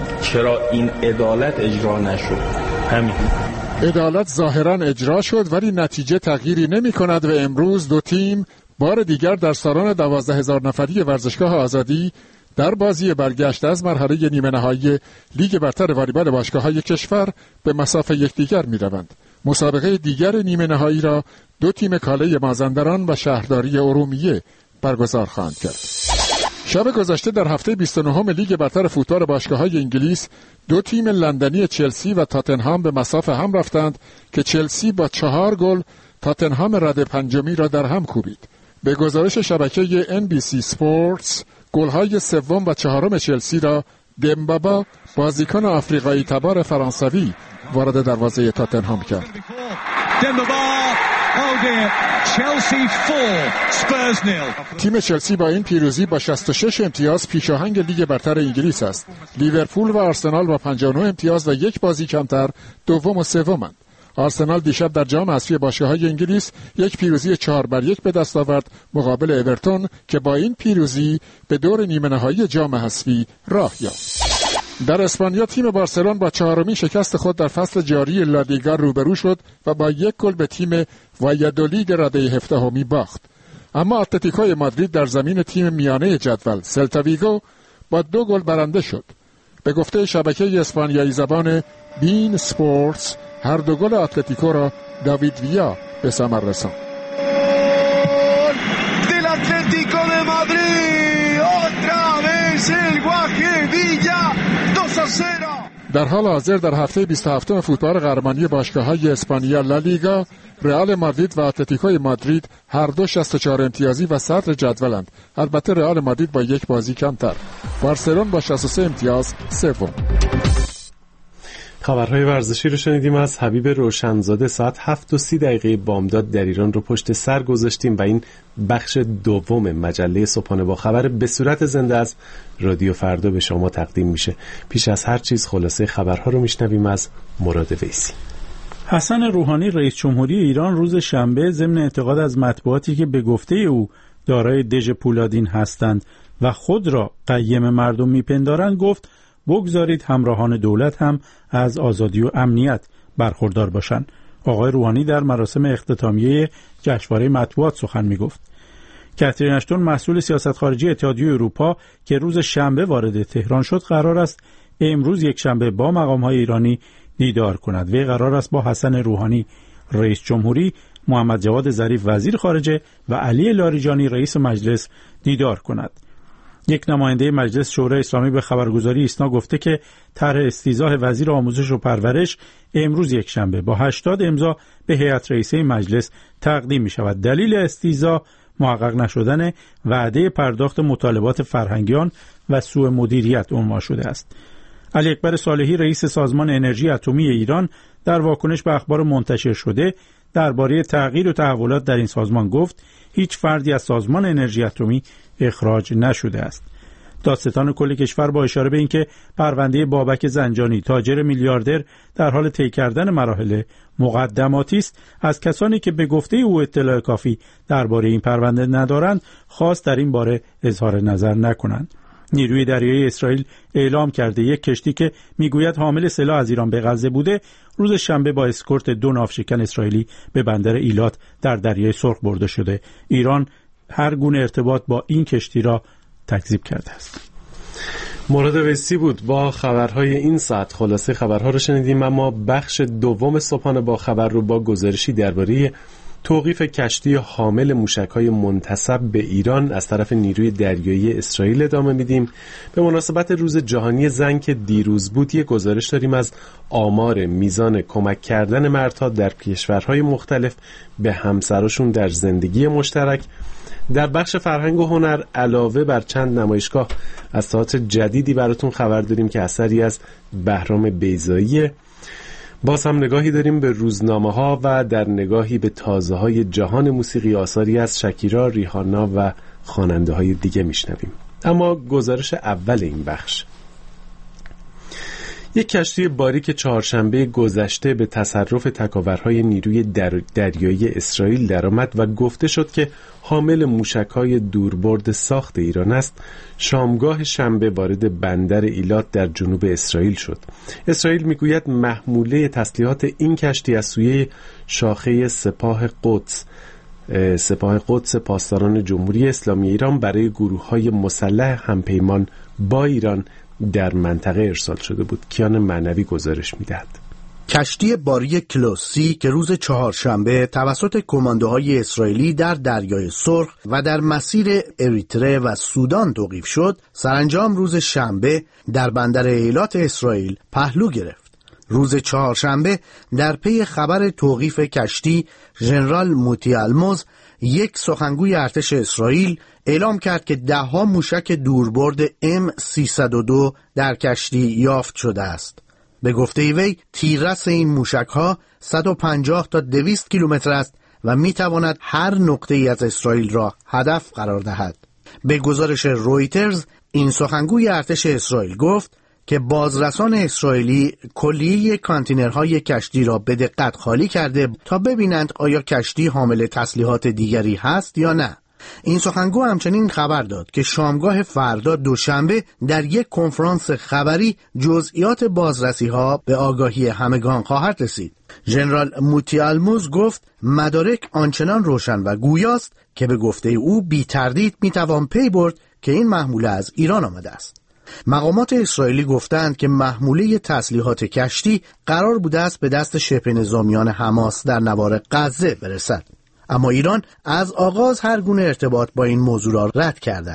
چرا این عدالت اجرا نشد؟ همین. عدالت ظاهراً اجرا شد ولی نتیجه تغییری نمی کند و امروز دو تیم بار دیگر در سالن دوازده هزار نفری ورزشگاه آزادی در بازی برگشت از مرحله نیمه نهایی لیگ برتر والیبال باشگاه‌های کشور به مصاف یکدیگر می‌روند. مسابقه دیگر نیمه نهایی را دو تیم کاله مازندران و شهرداری ارومیه برگزار خواهند کرد. شب گذشته در هفته بیست و نهم لیگ برتر فوتبال باشگاه‌های انگلیس دو تیم لندنی چلسی و تاتنهام به مصاف هم رفتند که چلسی با چهار گل تاتنهام رده پنجمی را در هم کوبید. به گزارش شبکه ان بی سی سپورتس، گل‌های سوم و چهارم چلسی را دمبابا بازیکن آفریقایی تبار فرانسوی وارد دروازه تاتنهام کرد. تیم چلسی با این پیروزی با شصت و شش امتیاز پیشاهنگ لیگ برتر انگلیس است. لیورپول و آرسنال با پنجاه و نه امتیاز و یک بازی کمتر دوم و سومند. آرسنال دیشب در جام حذفی باشگاه‌های انگلیس یک پیروزی چهار بر یک به دست آورد مقابل اورتون که با این پیروزی به دور نیمه نهایی جام حذفی راه یافت. در اسپانیا تیم بارسلون با چهارمین شکست خود در فصل جاری لالیگا روبرو شد و با یک گل به تیم وایادولید رده هفدهمی باخت. اما اتلتیکو مادرید در زمین تیم میانه جدول سلتا ویگو با دو گل برنده شد. به گفته شبکه اسپانیایی زبان بین سپورتس، هر دو گل اتلتیکو را داوید ویا به ثمر رساند. del Atlético de Madrid, otra vez در حال حاضر در هفته بیست و هفتم فوتبال قهرمانی باشگاه‌های اسپانیا لالیگا، رئال مادرید و اتلتیکو مادرید هر دو شصت و چهار امتیازی و صدر جدولند. البته رئال مادرید با یک بازی کمتر. بارسلون با شصت و سه امتیاز سوم. خبرهای ورزشی رو شنیدیم از حبیب روشنزاده. ساعت هفت و سی دقیقه بامداد در ایران رو پشت سر گذاشتیم و این بخش دوم مجله صبحانه با خبر به صورت زنده از رادیو فردا به شما تقدیم میشه. پیش از هر چیز خلاصه خبرها رو میشنویم از مراد ویسی. حسن روحانی رئیس جمهوری ایران روز شنبه ضمن انتقاد از مطبوعاتی که به گفته او دارای دژ پولادین هستند و خود را قیم مردم میپندارند گفت بگذارید همراهان دولت هم از آزادی و امنیت برخوردار باشند. آقای روحانی در مراسم اختتامیه جشنواره مطبوعات سخن میگفت. کاترین اشتون مسئول سیاست خارجی اتحادیه اروپا که روز شنبه وارد تهران شد قرار است امروز یک شنبه با مقام‌های ایرانی دیدار کند. وی قرار است با حسن روحانی رئیس جمهوری، محمد جواد ظریف وزیر خارجه و علی لاریجانی رئیس مجلس دیدار کند. یک نماینده مجلس شورای اسلامی به خبرگزاری ایسنا گفته که طرح استیضاح وزیر آموزش و پرورش امروز یک شنبه با هشتاد امضا به هیئت رئیسه مجلس تقدیم می شود. دلیل استیضاح محقق نشدن وعده پرداخت مطالبات فرهنگیان و سوء مدیریت عنوان شده است. علی اکبر صالحی رئیس سازمان انرژی اتمی ایران در واکنش به اخبار منتشر شده درباره تغییر و تحولات در این سازمان گفت هیچ فردی از سازمان انرژی اتمی اخراج نشده است. دادستان کل کشور با اشاره به اینکه پرونده بابک زنجانی تاجر میلیاردر در حال طی کردن مراحل مقدماتی است، از کسانی که به گفته او اطلاع کافی درباره این پرونده ندارند خواست در این باره اظهار نظر نکنند. نیروی دریایی اسرائیل اعلام کرده یک کشتی که میگوید حامل سلاح از ایران به غزه بوده روز شنبه با اسکورت دو ناوشکن اسرائیلی به بندر ایلات در دریای سرخ برده شده. ایران هر گونه ارتباط با این کشتی را تکذیب کرده است. مراد ویسی بود با خبرهای این ساعت. خلاصه خبرها رو شنیدیم، اما بخش دوم صبحانه با خبر رو با گزارشی درباره توقیف کشتی حامل موشک‌های منتسب به ایران از طرف نیروی دریایی اسرائیل ادامه میدیم. به مناسبت روز جهانی زن که دیروز بود یک گزارش داریم از آمار میزان کمک کردن مردها در کشورهای مختلف به همسرشون در زندگی مشترک. در بخش فرهنگ و هنر علاوه بر چند نمایشگاه از تئاتر جدیدی براتون خبر داریم که اثری از بهرام بیضاییه. باز هم نگاهی داریم به روزنامه ها و در نگاهی به تازه های جهان موسیقی آثاری از شکیرا، ریحانا و خواننده های دیگه میشنویم. اما گزارش اول این بخش: یک کشتی باریک چهارشنبه گذشته به تصرف تکاورهای نیروی در... دریایی اسرائیل درآمد و گفته شد که حامل موشک‌های دوربرد ساخت ایران است. شامگاه شنبه وارد بندر ایلات در جنوب اسرائیل شد. اسرائیل میگوید محموله تسلیحات این کشتی از سوی شاخه سپاه قدس سپاه قدس پاسداران جمهوری اسلامی ایران برای گروه‌های مسلح همپیمان با ایران در منطقه ارسال شده بود. کیان معنوی گزارش میدهد. کشتی باری کلوسی که روز چهارشنبه توسط کماندوهای اسرائیلی در دریای سرخ و در مسیر اریتره و سودان توقیف شد، سرانجام روز شنبه در بندر ایلات اسرائیل پهلو گرفت. روز چهارشنبه در پی خبر توقیف کشتی، ژنرال موتی الموز، یک سخنگوی ارتش اسرائیل، اعلام کرد که ده ها موشک دوربرد ام سیصد و دو در کشتی یافت شده است. به گفته وی تیررس این موشک ها صد و پنجاه تا دویست کیلومتر است و می تواند هر نقطه ای از اسرائیل را هدف قرار دهد. به گزارش رویترز این سخنگوی ارتش اسرائیل گفت که بازرسان اسرائیلی کلیه کانتینرهای کشتی را به دقت خالی کرده تا ببینند آیا کشتی حامل تسلیحات دیگری هست یا نه. این سخنگو همچنین خبر داد که شامگاه فردا دوشنبه در یک کنفرانس خبری جزئیات بازرسی ها به آگاهی همگان خواهد رسید. ژنرال موتی الموز گفت مدارک آنچنان روشن و گویاست که به گفته او بی تردید می توان پی برد که این محموله از ایران آمده است. مقامات اسرائیلی گفتند که محموله تسلیحات کشتی قرار بوده است به دست شبه نظامیان حماس در نوار غزه برسد. اما ایران از آغاز هر گونه ارتباط با این موضوع را رد کرده است.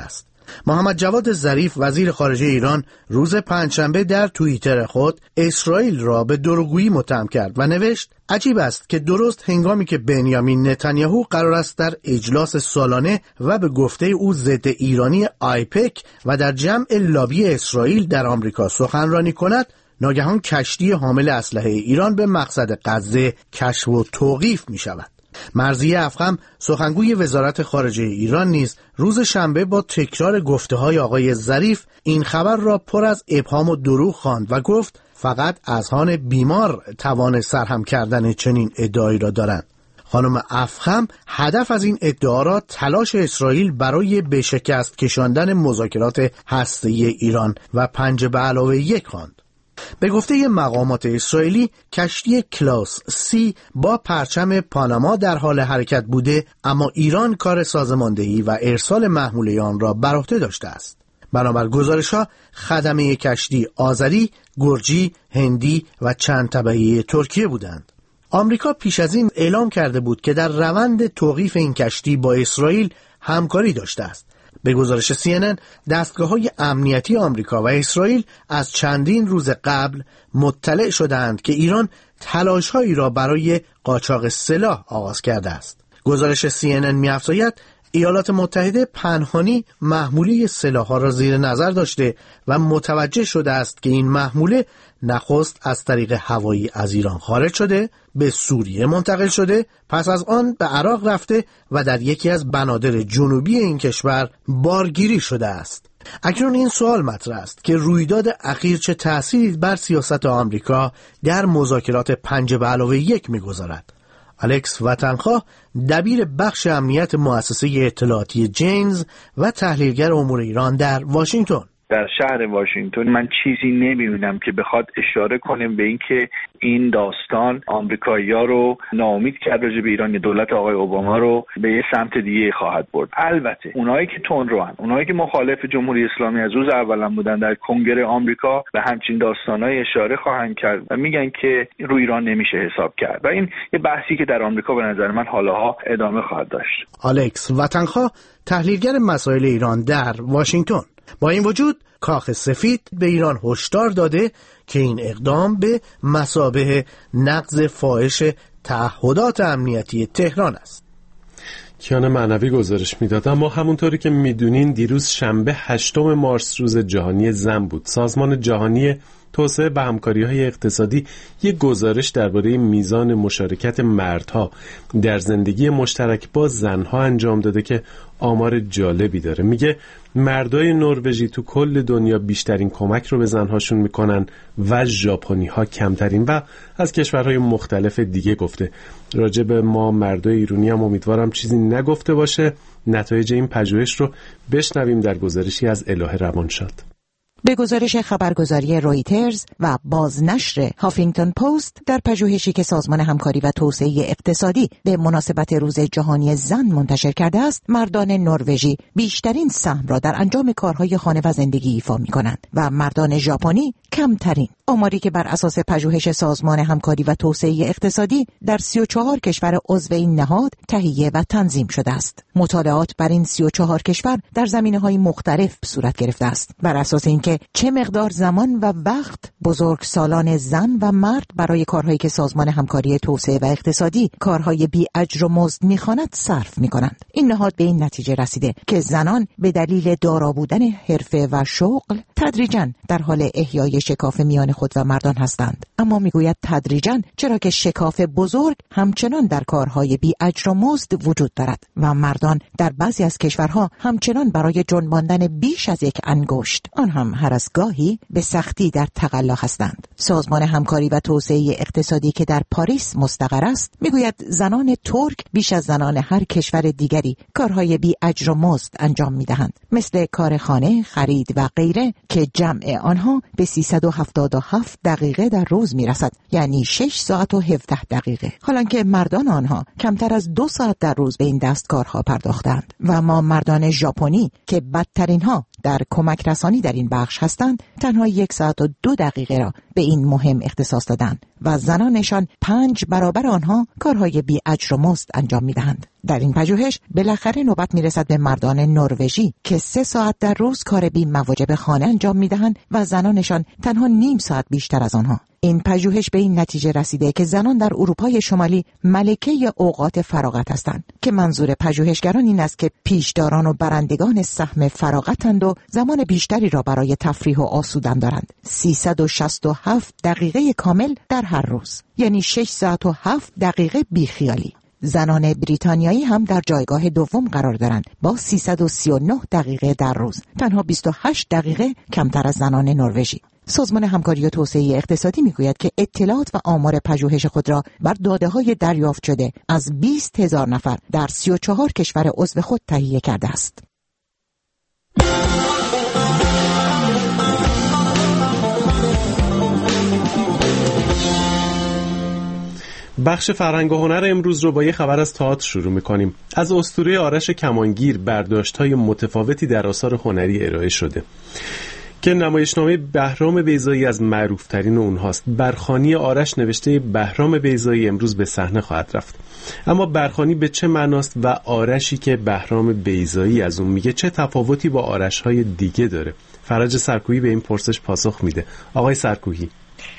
محمد جواد ظریف وزیر خارجه ایران روز پنجشنبه در توییتر خود اسرائیل را به دروغگویی متهم کرد و نوشت عجیب است که درست هنگامی که بنیامین نتانیاهو قرار است در اجلاس سالانه و به گفته او ضد ایرانی آیپک و در جمع لابی اسرائیل در آمریکا سخنرانی کند، ناگهان کشتی حامل اسلحه ایران به مقصد غزه کشف و توقیف می شود. مرضیه افخم سخنگوی وزارت خارجه ایران نیز روز شنبه با تکرار گفته‌های آقای ظریف این خبر را پر از ابهام و دروغ خواند و گفت فقط اذهان بیمار توان سرهم کردن چنین ادعایی را دارند. خانم افخم هدف از این ادعا را تلاش اسرائیل برای به شکست کشاندن مذاکرات هسته‌ای ایران و پنج به علاوه یک خواند. به گفته مقامات اسرائیلی کشتی کلاس سی با پرچم پاناما در حال حرکت بوده، اما ایران کار سازماندهی و ارسال محموله آن را بر عهده داشته است. بنابر گزارش‌ها خدمه کشتی آذری، گرجی، هندی و چند طبقه‌ای ترکیه بودند. آمریکا پیش از این اعلام کرده بود که در روند توقیف این کشتی با اسرائیل همکاری داشته است. به گزارش سی ان ان دستگاه‌های امنیتی آمریکا و اسرائیل از چندین روز قبل مطلع شدند که ایران تلاش‌هایی را برای قاچاق سلاح آغاز کرده است. گزارش سی ان ان می‌افزاید ایالات متحده پنهانی محموله سلاح‌ها را زیر نظر داشته و متوجه شده است که این محموله نخست از طریق هوایی از ایران خارج شده، به سوریه منتقل شده، پس از آن به عراق رفته و در یکی از بنادر جنوبی این کشور بارگیری شده است. اکنون این سوال مطرح است که رویداد اخیر چه تأثیری بر سیاست آمریکا در مذاکرات پنج به علاوه یک می‌گذارد. الکس وطنخواه دبیر بخش امنیت مؤسسه اطلاعاتی جینز و تحلیلگر امور ایران در واشنگتن: در شهر واشنگتن من چیزی نمی‌بینم که بخواد اشاره کنه به این که این داستان آمریکایی‌ها رو ناامید کرد راجع به ایران، دولت آقای اوباما رو به یه سمت دیگه خواهد برد. البته اونایی که تندروان، اونایی که مخالف جمهوری اسلامی از روز اول بودن در کنگره آمریکا به همچین داستانای اشاره خواهند کرد و میگن که روی ایران نمیشه حساب کرد و این یه بحثی که در آمریکا به نظر من حالاها ادامه خواهد داشت. الکس وطنخواه تحلیلگر مسائل ایران در واشنگتن: با این وجود کاخ سفید به ایران هشدار داده که این اقدام به مثابه نقض فاحش تعهدات امنیتی تهران است. کیان معنوی گزارش میداد. اما همونطوری که میدونین دیروز شنبه هشتم مارس روز جهانی زن بود. سازمان جهانی توسعه و همکاری‌های اقتصادی یک گزارش درباره میزان مشارکت مردها در زندگی مشترک با زنها انجام داده که آمار جالبی داره. میگه مردای نروژی تو کل دنیا بیشترین کمک رو به زنهاشون میکنن و ژاپنی‌ها کمترین و از کشورهای مختلف دیگه گفته. راجع به ما مردای ایرانی هم امیدوارم چیزی نگفته باشه. نتایج این پژوهش رو بشنویم در گزارشی از الهه روانشاد. به گزارش خبرگزاری رویترز و بازنشر هافینگتون پست، در پژوهشی که سازمان همکاری و توسعه اقتصادی به مناسبت روز جهانی زن منتشر کرده است، مردان نروژی بیشترین سهم را در انجام کارهای خانه و زندگی ایفا می‌کنند و مردان ژاپنی کمترین. آماری که بر اساس پژوهش سازمان همکاری و توسعه اقتصادی در سی و چهار کشور عضو این نهاد تهیه و تنظیم شده است. مطالعات بر این سی و چهار کشور در زمینه‌های مختلف صورت گرفته است. بر اساس اینکه چه مقدار زمان و وقت بزرگسالان زن و مرد برای کارهایی که سازمان همکاری توسعه و اقتصادی کارهای بی اجر و مزد می‌خواند صرف می‌کنند. این نهاد به این نتیجه رسیده که زنان به دلیل دارا بودن حرفه و شغل تدریجاً در حال احیای شکاف میان خود و مردان هستند. اما میگوید تدریجاً، چرا که شکاف بزرگ همچنان در کارهای بی اجر و مزد وجود دارد و مردان در بعضی از کشورها همچنان برای جنباندن بیش از یک انگشت، آن هم هر از گاهی، به سختی در تقلا هستند. سازمان همکاری و توسعه اقتصادی که در پاریس مستقر است میگوید زنان ترک بیش از زنان هر کشور دیگری کارهای بی اجر و مزد انجام میدهند، مثل کار خانه، خرید و غیره که جمع آنها به سیصد و هفتاد و هفت دقیقه در روز میرسد، یعنی شش ساعت و هفده دقیقه، حالانکه مردان آنها کمتر از دو ساعت در روز به این دستکارها پرداختند. و ما مردان ژاپنی که بدترین ها در کمک رسانی در این بخش هستند، تنها یک ساعت و دو دقیقه را به این مهم اختصاص دادند و زنانشان پنج برابر آنها کارهای بی اجر و مزد انجام میدهند. در این پژوهش بالاخره نوبت میرسد به مردان نروژی که سه ساعت در روز کار بی موجب خانه انجام میدهند و زنانشان تنها نیم ساعت بیشتر از آنها. این پژوهش به این نتیجه رسیده که زنان در اروپای شمالی ملکه اوقات فراغت هستند که منظور پژوهشگران این است که پیشداران و برندگان سهم فراغتند و زمان بیشتری را برای تفریح و آسودن دارند. سیصد و شصت و هفت دقیقه کامل در هر روز، یعنی شش ساعت و هفت دقیقه بیخیالی. زنان بریتانیایی هم در جایگاه دوم قرار دارند با سیصد و سی و نه دقیقه در روز، تنها بیست و هشت دقیقه کمتر از زنان نروژی. سازمان همکاری و توسعه اقتصادی میگوید که اطلاعات و آمار پژوهش خود را بر داده‌های دریافت شده از بیست هزار نفر در سی و چهار کشور عضو خود تهیه کرده است. بخش فرهنگ و هنر امروز رو با یه خبر از تئاتر شروع می‌کنیم. از اسطوره آرش کمانگیر برداشت‌های متفاوتی در آثار هنری ارائه شده که نمایشنامه بهرام بیضایی از معروف‌ترین اونهاست. برخوانی آرش نوشته بهرام بیضایی امروز به صحنه خواهد رفت. اما برخوانی به چه معناست و آرشی که بهرام بیضایی از اون میگه چه تفاوتی با آرش‌های دیگه داره؟ فرج سرکویی به این پرسش پاسخ میده. آقای سرکویی: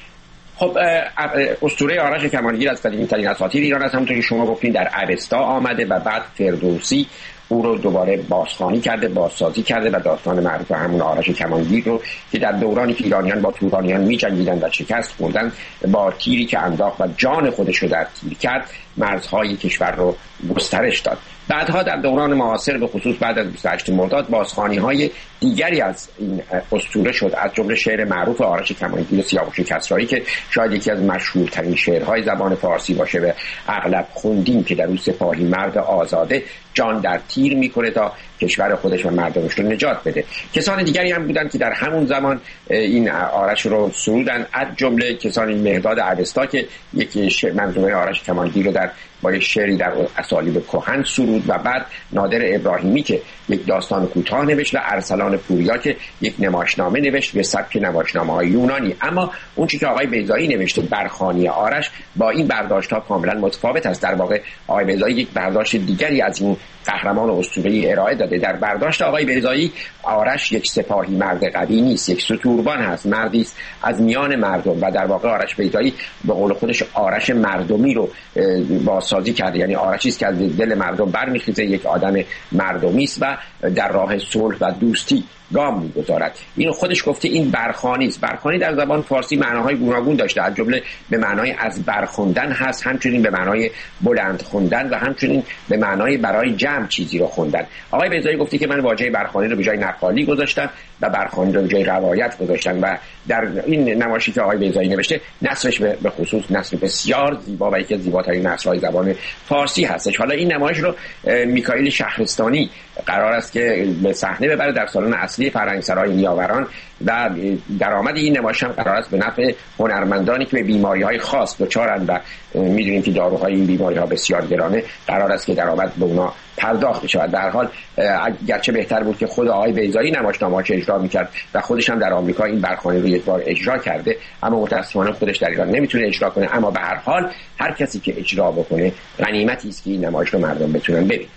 خب اسطوره آرش کمانگیر از قدیمی‌ترین اساطیر ایران است. همونطور که شما گفتین در اوستا آمده و بعد فردوسی او رو دوباره بازخوانی کرده، بازسازی کرده و داستان معروف همون آرش کمانگیر رو که در دورانی که ایرانیان با تورانیان می‌جنگیدند و شکست خوردن، با تیری که انداخت و جان خودش رو در تیر کرد، مرزهای کشور رو گسترش داد. بعدها در دوران معاصر به خصوص بعد از بیست و هشتم مرداد بازخوانی‌های دیگری از این اسطوره شد، از جمله شعر معروف آرش کمانگیر سیاوش کسرایی که شاید یکی از مشهورترین شعرهای زبان فارسی باشه و اغلب خوندیم، که در اون سپاهی مرد آزاده جان در تیر میکنه تا کشور خودش و مردمش رو نجات بده. کسان دیگری هم بودن که در همون زمان این آرش رو سرودن، از جمله کسانی مهداد اوستا که یکی منظومه آرش کمانگیر رو در با یک شعری در اسالیب کهن سرود، و بعد نادر ابراهیمی که یک داستان کوتاه نوشت و ارسلان پوریا که یک نمایشنامه نوشت به سبک نمایشنامه‌های یونانی. اما اون چیزی که آقای بیضایی نوشته برخوانی آرش با این برداشت‌ها کاملا متفاوت است. در واقع آقای بیضایی یک برداشت دیگری از این قهرمان اسطوره‌ای ارائه داده. در برداشت آقای بیضایی آرش یک سپاهی مرد قوی نیست، یک ستوربان هست، مردی است از میان مردم، و در واقع آرش بیضایی به قول خودش آرش مردمی رو بازسازی کرده، یعنی آرشی است که از دل مردم برمیخیزه، یک آدم مردمی است و در راه صلح و دوستی گام می‌گذارد. اینو خودش گفته این برخوانی است. برخوانی در زبان فارسی معناهای گوناگون داشته، از جمله به معنای از برخوندن هست، همچنین به معنای بلند خوندن و همچنین به معنای برای جمع چیزی رو خوندن. آقای بیضایی گفته که من واژه برخوانی رو به جای نقالی گذاشتم و برخوانی رو به جای روایت گذاشتم، و در این نمایشی که آقای بیضایی نوشته نثرش به خصوص نثر بسیار زیبا و یکی از زیباترین نثرهای زبان فارسی هستش. حالا این نمایش رو میکائیل شهرستانی قرار است که به صحنه ببره در سالن اصلی فرهنگسرای نیاوران، و درآمد این نمایش هم قرار است به نفع هنرمندانی که به بیماری‌های خاص دچارند و می‌دونیم که داروهای این بیماری‌ها بسیار گرانه، قرار است که درآمد به اونا پرداخت شود. در حال گرچه بهتر بود که خود آقای بیضایی نمایشنامه‌اش اجرا می‌کرد و خودش هم در آمریکا این برخوانی رو یک بار اجرا کرده، اما متأسفانه خودش در ایران نمی‌تونه اجرا کنه. اما به هر حال هر کسی که اجرا بکنه غنیمتی است که این نمایش رو مردم بتونن ببینن.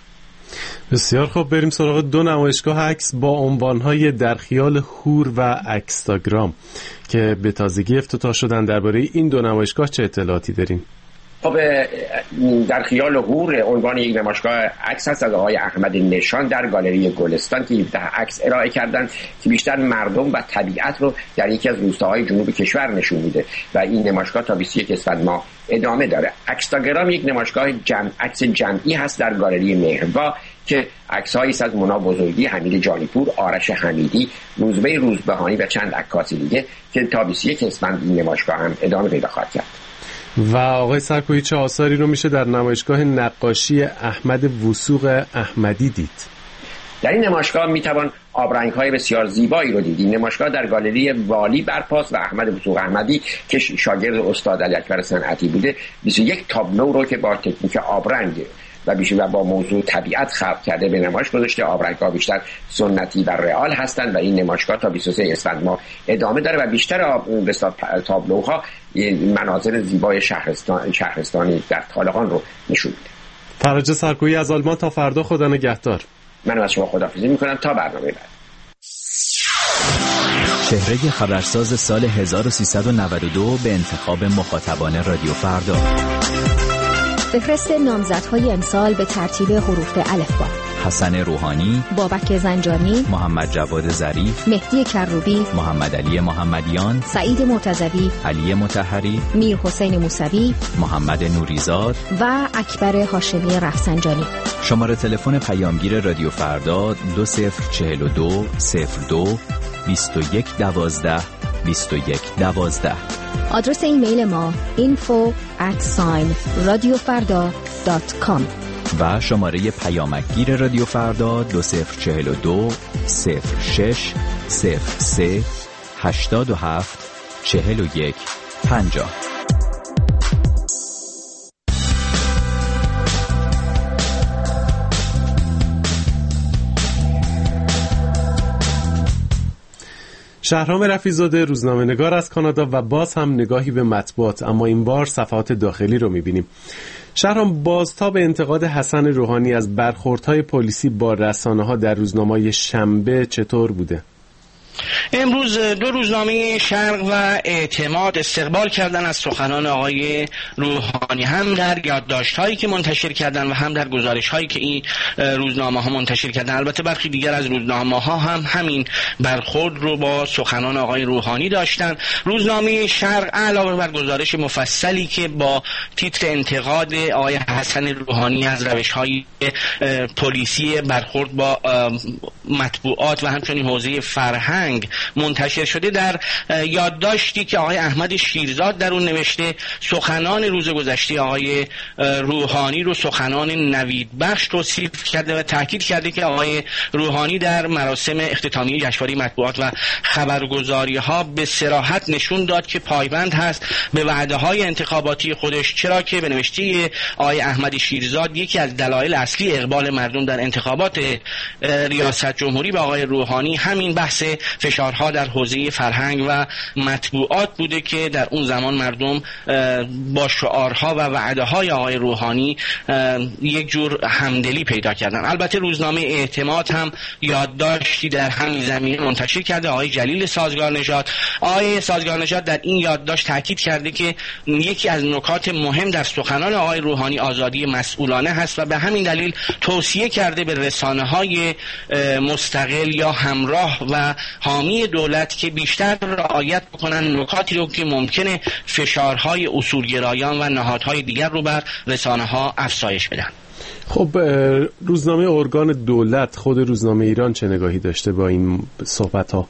بسیار خوب، بریم سراغ دو نمایشگاه عکس با عنوان‌های در خیال هور و اکستاگرام که به تازگی افتتاح شدن. درباره این دو نمایشگاه چه اطلاعاتی دارین؟ خب در خیال هور عنوان یک نمایشگاه عکس هست از آقای احمد نشان در گالری گلستان که هفده عکس ارائه کردن که بیشتر مردم و طبیعت رو در یکی از روستاهای جنوب کشور نشون میده و این نمایشگاه تا بیست و یک اسفند ماه ادامه داره. اکستاگرام یک نمایشگاه جمع عکس جمعی هست در گالری مهرگاه که عکس‌هایی است از مونا بزرگی، حمید جانیپور، آرش حمیدی، روزبه روزبهانی و چند عکاس دیگه که تا بیست و یک اسفند این نمایشگاه هم ادامه پیدا خواهد کرد. و آقای سرکویی چه آثاری رو میشه در نمایشگاه نقاشی احمد وثوق احمدی دید؟ در این نمایشگاه میتوان آبرنگ‌های بسیار زیبایی رو دید. این نمایشگاه در گالری والی برپاست و احمد وثوق احمدی که شاگرد استاد علی اکبر صنعتی بوده بیست و یک تابلو رو که با تکنیک آبرنگ و بیشتر و با موضوع طبیعت خلق کرده به نمایش گذاشته. آبرنگ‌ها بیشتر سنتی و رئال هستند و این نمایشگاه تا بیست و سه اسفند ماه ادامه داره و بیشتر تابلوها مناظر زیبای شهرستان شهرستانی در طالقان رو نشون میده. فرج سرکویی از آلمان، تا فردا خدا نگهدار. من از شما خداحافظی میکنم تا برنامه بعد. چهره خبرساز سال هزار و سیصد و نود و دو به انتخاب مخاطبان رادیو فردا. فهرست نامزدهای امسال به ترتیب حروف الفبا: حسن روحانی، بابک زنجانی، محمد جواد ظریف، مهدی کروبی، محمد علی محمدیان، سعید مرتضوی، علی مطهری، میر حسین موسوی، محمد نوریزاد و اکبر هاشمی رفسنجانی. شماره تلفن پیامگیر رادیو فردا دو صفر چهل و دو صفر دو بیست و یک دوازده بیست و یک دوازده. آدرس ایمیل ما info at sign radiofarda dot com و شماره پیامکگیر رادیو فردا دو صفر چهل و دو صفر شش صفر سه هشتاد و هفت چهل و یک پنجاه. شهرام رفیع‌زاده، روزنامه‌نگار از کانادا و باز هم نگاهی به مطبوعات، اما این بار صفحات داخلی رو می‌بینیم. شهرام، بازتاب انتقاد حسن روحانی از برخوردهای پلیسی با رسانه‌ها در روزنامه‌های شنبه چطور بوده؟ امروز دو روزنامه شرق و اعتماد استقبال کردن از سخنان آقای روحانی، هم در یادداشت‌هایی که منتشر کردن و هم در گزارش‌هایی که این روزنامه‌ها منتشر کردن. البته برخی دیگر از روزنامه‌ها هم همین برخورد رو با سخنان آقای روحانی داشتن. روزنامه شرق علاوه بر گزارش مفصلی که با تیتر انتقاد آقای حسن روحانی از روش‌های پلیسی برخورد با مطبوعات و همچنین حوزه فرهنگ منتشر شده، در یادداشتی که آقای احمد شیرزاد در اون نوشته، سخنان روز گذشته آقای روحانی رو سخنان نوید بخش توصیف کرده و تاکید کرده که آقای روحانی در مراسم اختتامیه جشنواره مطبوعات و خبرگزاری ها به صراحت نشون داد که پایبند هست به وعده های انتخاباتی خودش، چرا که به نوشته آقای احمد شیرزاد یکی از دلایل اصلی اقبال مردم در انتخابات ریاست جمهوری به آقای روحانی همین بحث فشارها در حوزه فرهنگ و مطبوعات بوده که در اون زمان مردم با شعارها و وعده‌های آقای روحانی یک جور همدلی پیدا کردن. البته روزنامه اعتماد هم یادداشتی در همین زمینه منتشر کرده. آقای جلیل سازگار نژاد آقای سازگار نژاد در این یادداشت تاکید کرده که یکی از نکات مهم در سخنان آقای روحانی آزادی مسئولانه هست و به همین دلیل توصیه کرده به رسانه‌های مستقل یا همراه و حامی دولت که بیشتر رعایت بکنن نکاتی رو که ممکنه فشارهای اصولگرایان و نهادهای دیگر رو بر رسانه‌ها افزایش بدن. خب روزنامه ارگان دولت، خود روزنامه ایران چه نگاهی داشته با این صحبت‌ها؟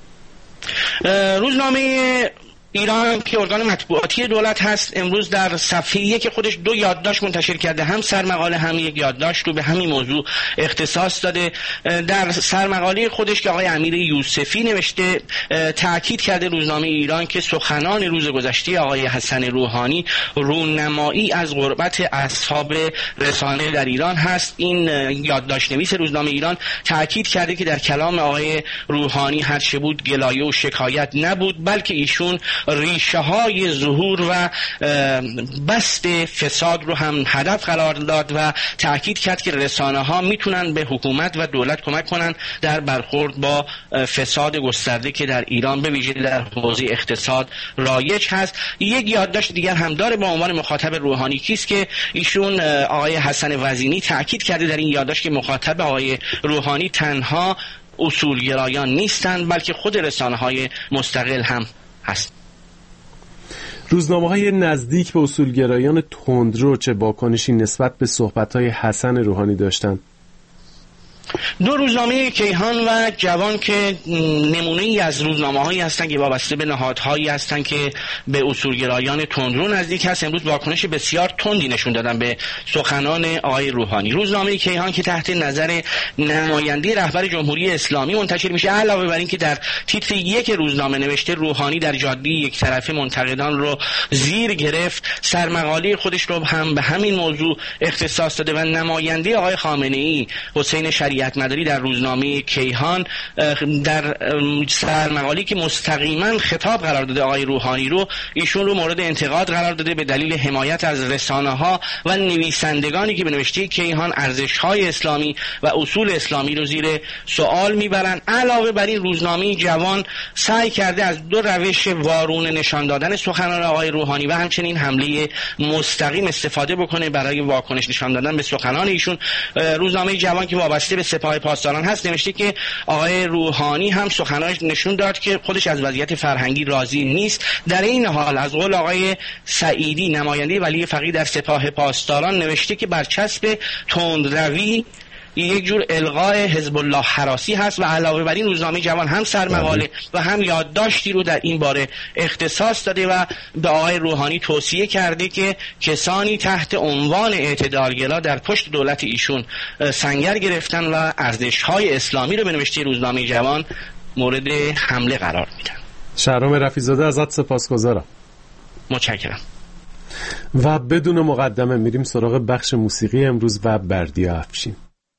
روزنامه ایران که ارگان مطبوعاتی دولت هست، امروز در صفحه یک خودش دو یادداشت منتشر کرده، هم سرمقاله هم یک یادداشت رو به همین موضوع اختصاص داده. در سرمقاله خودش که آقای امیر یوسفی نوشته، تاکید کرده روزنامه ایران که سخنان روز گذشته آقای حسن روحانی رونمایی از غربت اصحاب رسانه در ایران هست. این یادداشت نویس روزنامه ایران تاکید کرده که در کلام آقای روحانی هرچه بود گلایه و شکایت نبود، بلکه ایشون ریشه های ظهور و بست فساد رو هم هدف قرار داد و تاکید کرد که رسانه ها میتونن به حکومت و دولت کمک کنن در برخورد با فساد گسترده که در ایران به ویژه در حوزه اقتصاد رایج هست. یک یادداشت دیگر هم داره با عنوان مخاطب روحانی کیست که ایشون آقای حسن وزینی تاکید کرده در این یادداشت که مخاطب آقای روحانی تنها اصولگرایان نیستند بلکه خود رسانه های مستقل هم هست. روزنامه‌های نزدیک به اصولگرایان تندرو چه واکنشی نسبت به صحبت‌های حسن روحانی داشتند؟ دو روزنامه کیهان و جوان که نمونه‌ای از روزنامه‌هایی هستند که وابسته به نهادهایی هستند که به اصولگرایان تندرو نزدیک هست، امروز واکنش بسیار تندی نشون دادن به سخنان آقای روحانی. روزنامه کیهان که تحت نظر نماینده رهبر جمهوری اسلامی منتشر میشه، علاوه بر این که در تیتر یک روزنامه نوشته روحانی در جاده یک طرفه منتقدان رو زیر گرفت، سرمقاله خودش رو هم به همین موضوع اختصاص داده و نماینده آقای خامنه‌ای حسین شریعتی هویت مداری در روزنامه کیهان در سرمقالی که مستقیما خطاب قرار داده آقای روحانی رو، ایشون رو مورد انتقاد قرار داده به دلیل حمایت از رسانه‌ها و نویسندگانی که به نوشته کیهان ارزش‌های اسلامی و اصول اسلامی رو زیر سوال میبرن. علاوه بر این روزنامه جوان سعی کرده از دو روش وارونه نشان دادن سخنان آقای روحانی و همچنین حمله مستقیم استفاده بکنه برای واکنش نشان دادن به سخنان ایشون. روزنامه جوان که وابسته به سپاه پاسداران هست نوشته که آقای روحانی هم سخنانش نشون داد که خودش از وضعیت فرهنگی راضی نیست. در این حال از قول آقای سعیدی نماینده ولی فقیه در سپاه پاسداران نوشته که برچسب تندروی یک جور الغای حزب الله هراسی هست و علاوه بر این روزنامه جوان هم سرمقاله و هم یادداشتی رو در این باره اختصاص داده و به آقای روحانی توصیه کرده که کسانی تحت عنوان اعتدالگرا در پشت دولت ایشون سنگر گرفتن و ارزش‌های اسلامی رو به نوشته روزنامه جوان مورد حمله قرار میدن. شهرام رفیع‌زاده ازت سپاسگزارم. متشکرم. و بدون مقدمه میریم سراغ بخش موسیقی امروز و بردیا افشین.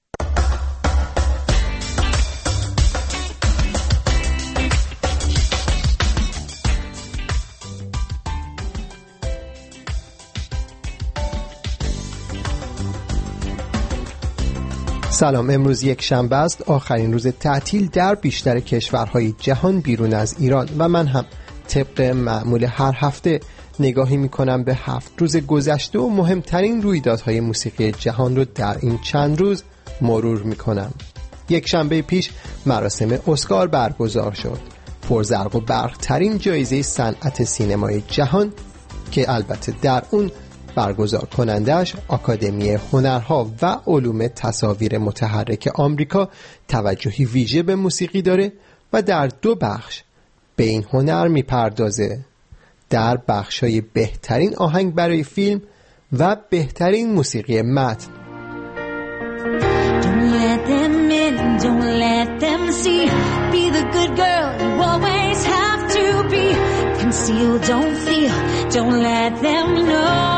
سلام، امروز یک شنبه است، آخرین روز تعطیل در بیشتر کشورهای جهان بیرون از ایران و من هم طبق معمول هر هفته نگاهی میکنم به هفت روز گذشته و مهمترین رویدادهای موسیقی جهان رو در این چند روز مرور میکنم. یک شنبه پیش مراسم اسکار برگزار شد، پرزرق و برق ترین جایزه صنعت سینمای جهان که البته در اون برگزار کنندش آکادمی هنرها و علوم تصاویر متحرک آمریکا توجهی ویژه به موسیقی داره و در دو بخش به این هنر میپردازه. در بخشای بهترین آهنگ برای فیلم و بهترین موسیقی متن. Don't let them in, don't let them see. Be the good girl you always have to be. Conceal, don't feel, don't let them know.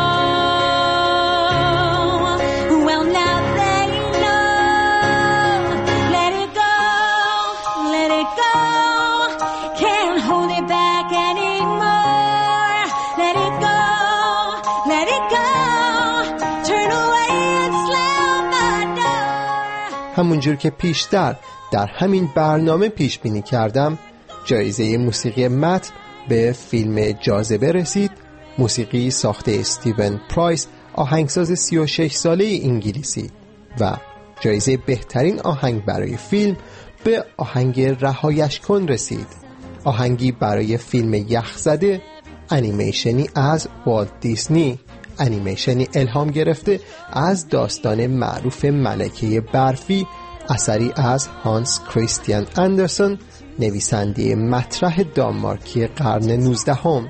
Well, now they know. Let it go, let it go. Can't hold it back anymore. Let it go, let it go. Turn away and slam the door. همونجور که پیشتر در همین برنامه پیش بینی کردم، جایزه موسیقی متن به فیلم جاذبه رسید. موسیقی ساخته استیون پرایس، آهنگساز سی و شش ساله انگلیسی، و جایزه بهترین آهنگ برای فیلم به آهنگ رهایش کن رسید. آهنگی برای فیلم یخزده، انیمیشنی از والت دیسنی، انیمیشنی الهام گرفته از داستان معروف ملکه برفی، اثری از هانس کریستیان اندرسون، نویسنده مطرح دانمارکی قرن نوزدهم.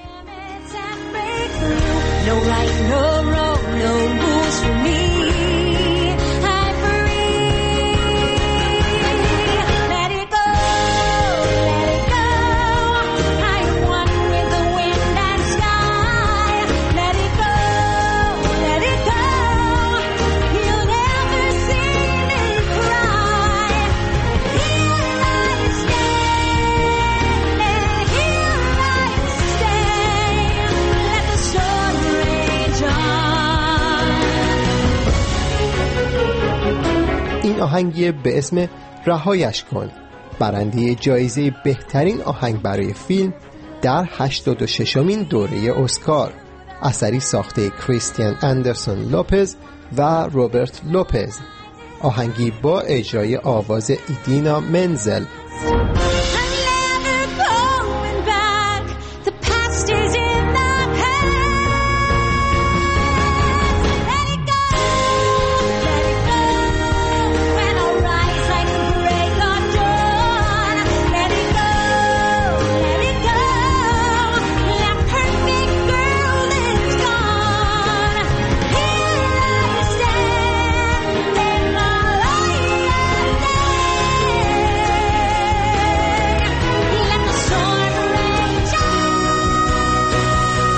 No right, no wrong, no rules for me. I'm free. Let it go, let it go. I am one with the wind and sky. Let it go, let it go. You'll never see me cry. Here I stand, here I stand. Let the storm rage on. این آهنگی به اسم رهایش کن برنده جایزه بهترین آهنگ برای فیلم در هشتاد و ششمین دوره اسکار، اثری ساخته کریستیان اندرسون لوپز و روبرت لوپز، آهنگی با اجرای آواز ایدینا منزل.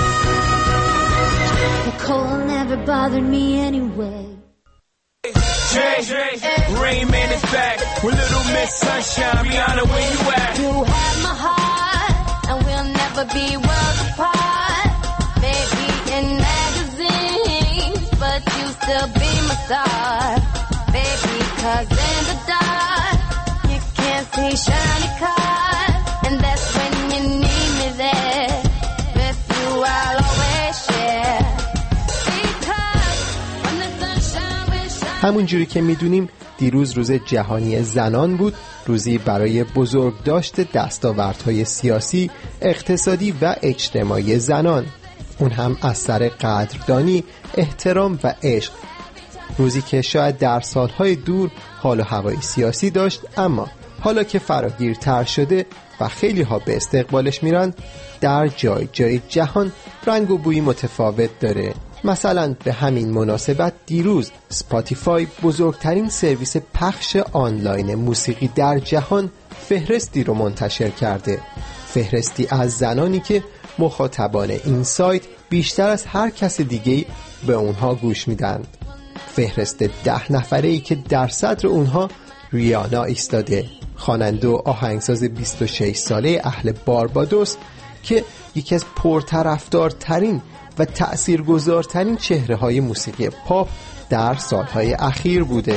bothered me anyway. Rain Man is back with Little Miss Sunshine. Rihanna, where you at? You have my heart, and we'll never be worlds apart. Maybe in magazines, but you still be my star. Baby, 'cause in the dark, you can't see shiny cars, and that's when you need me there. With you, I'll always share. Because when the sunshine will shine. همون جوری که میدونیم دیروز روز جهانی زنان بود، روزی برای بزرگداشت دستاوردهای سیاسی، اقتصادی و اجتماعی زنان، اون هم از سر قدردانی، احترام و عشق. روزی که شاید در سالهای دور حال و هوای سیاسی داشت، اما حالا که فراگیرتر شده و خیلی ها به استقبالش میرن، در جای جای جهان رنگ و بویی متفاوت داره. مثلا به همین مناسبت دیروز سپاتیفای، بزرگترین سرویس پخش آنلاین موسیقی در جهان، فهرستی رو منتشر کرده. فهرستی از زنانی که مخاطبان این سایت بیشتر از هر کس دیگه‌ای به اونها گوش میدن. فهرست ده نفره‌ای که در صدر اونها ریانا ایستاده، خواننده و آهنگساز بیست و شش ساله اهل باربادوس که یکی از پرطرفدارترین و تأثیرگذارترین چهره‌های موسیقی پاپ در سالهای اخیر بوده.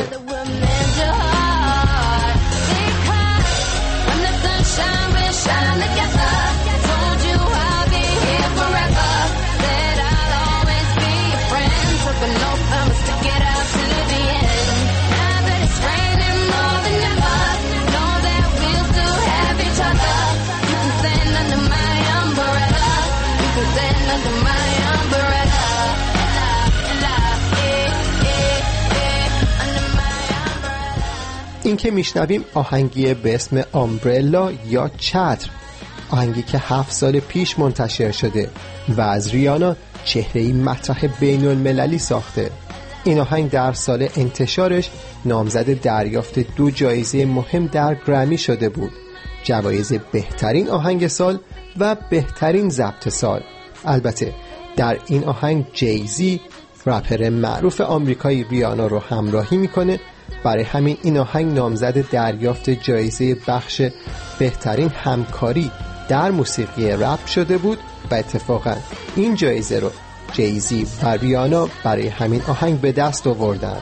این که میشنویم آهنگی به اسم آمبرلا یا چتر، آهنگی که هفت سال پیش منتشر شده و از ریانا چهره‌ای مطرح بین المللی ساخته. این آهنگ در سال انتشارش نامزد دریافت دو جایزه مهم در گرمی شده بود، جوایز بهترین آهنگ سال و بهترین ضبط سال. البته در این آهنگ جیزی، رپر معروف آمریکایی، ریانا رو همراهی میکنه. برای همین این آهنگ نامزد دریافت جایزه بخش بهترین همکاری در موسیقی رپ شده بود و اتفاقا این جایزه رو جیزی و ریانا برای همین آهنگ به دست آوردند.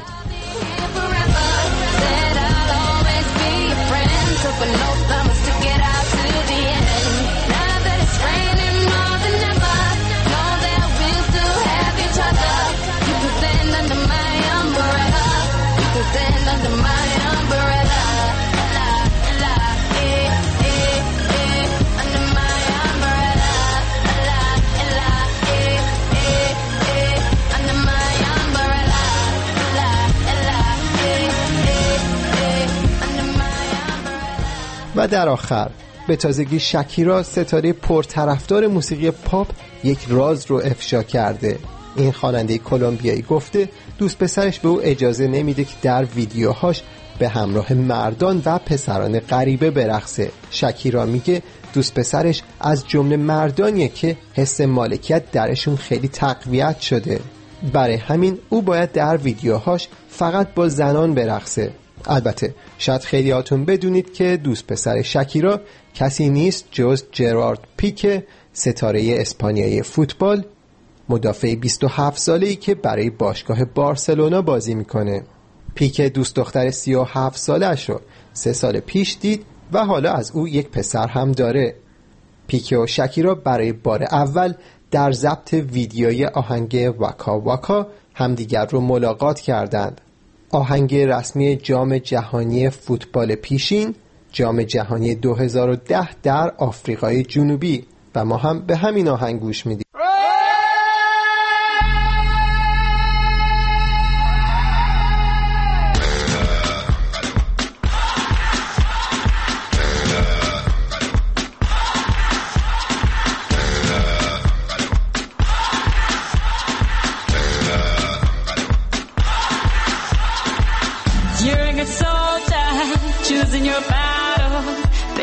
و در آخر به تازگی شکیرا، ستاره پرطرفدار موسیقی پاپ، یک راز رو افشا کرده. این خواننده کلمبیایی گفته دوست پسرش به او اجازه نمیده که در ویدیوهاش به همراه مردان و پسران غریبه برقصه. شکیرا میگه دوست پسرش از جمله مردانیه که حس مالکیت درشون خیلی تقویت شده، برای همین او باید در ویدیوهاش فقط با زنان برقصه. البته شاید خیلیاتون بدونید که دوست پسر شکیرا کسی نیست جز جرارد پیکه، ستاره اسپانیایی فوتبال، مدافع بیست و هفت ساله‌ای که برای باشگاه بارسلونا بازی میکنه. پیکه دوست دختر سی و هفت سالش رو سه سال پیش دید و حالا از او یک پسر هم داره. پیکه و شکیرا برای بار اول در ضبط ویدیوی آهنگ واکا واکا همدیگر رو ملاقات کردند. آهنگ رسمی جام جهانی فوتبال پیشین، جام جهانی دو هزار و ده در آفریقای جنوبی، و ما هم به همین آهنگ گوش میدیم.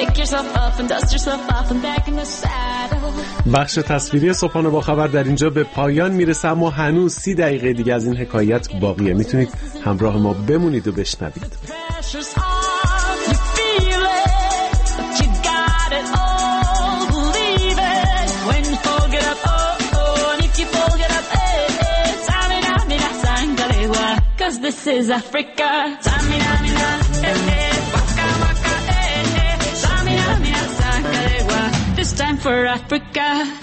pick yourself up and dust yourself off and back in the saddle. بخش تصویری صبحانه با خبر در اینجا به پایان میرسه، اما هنوز سی دقیقه دیگه از این حکایت باقیه. میتونید همراه ما بمونید و بشنوید. This is Africa. Samina mina, eh eh, waka waka, eh eh. Samina mina, sangalewa. This time for Africa.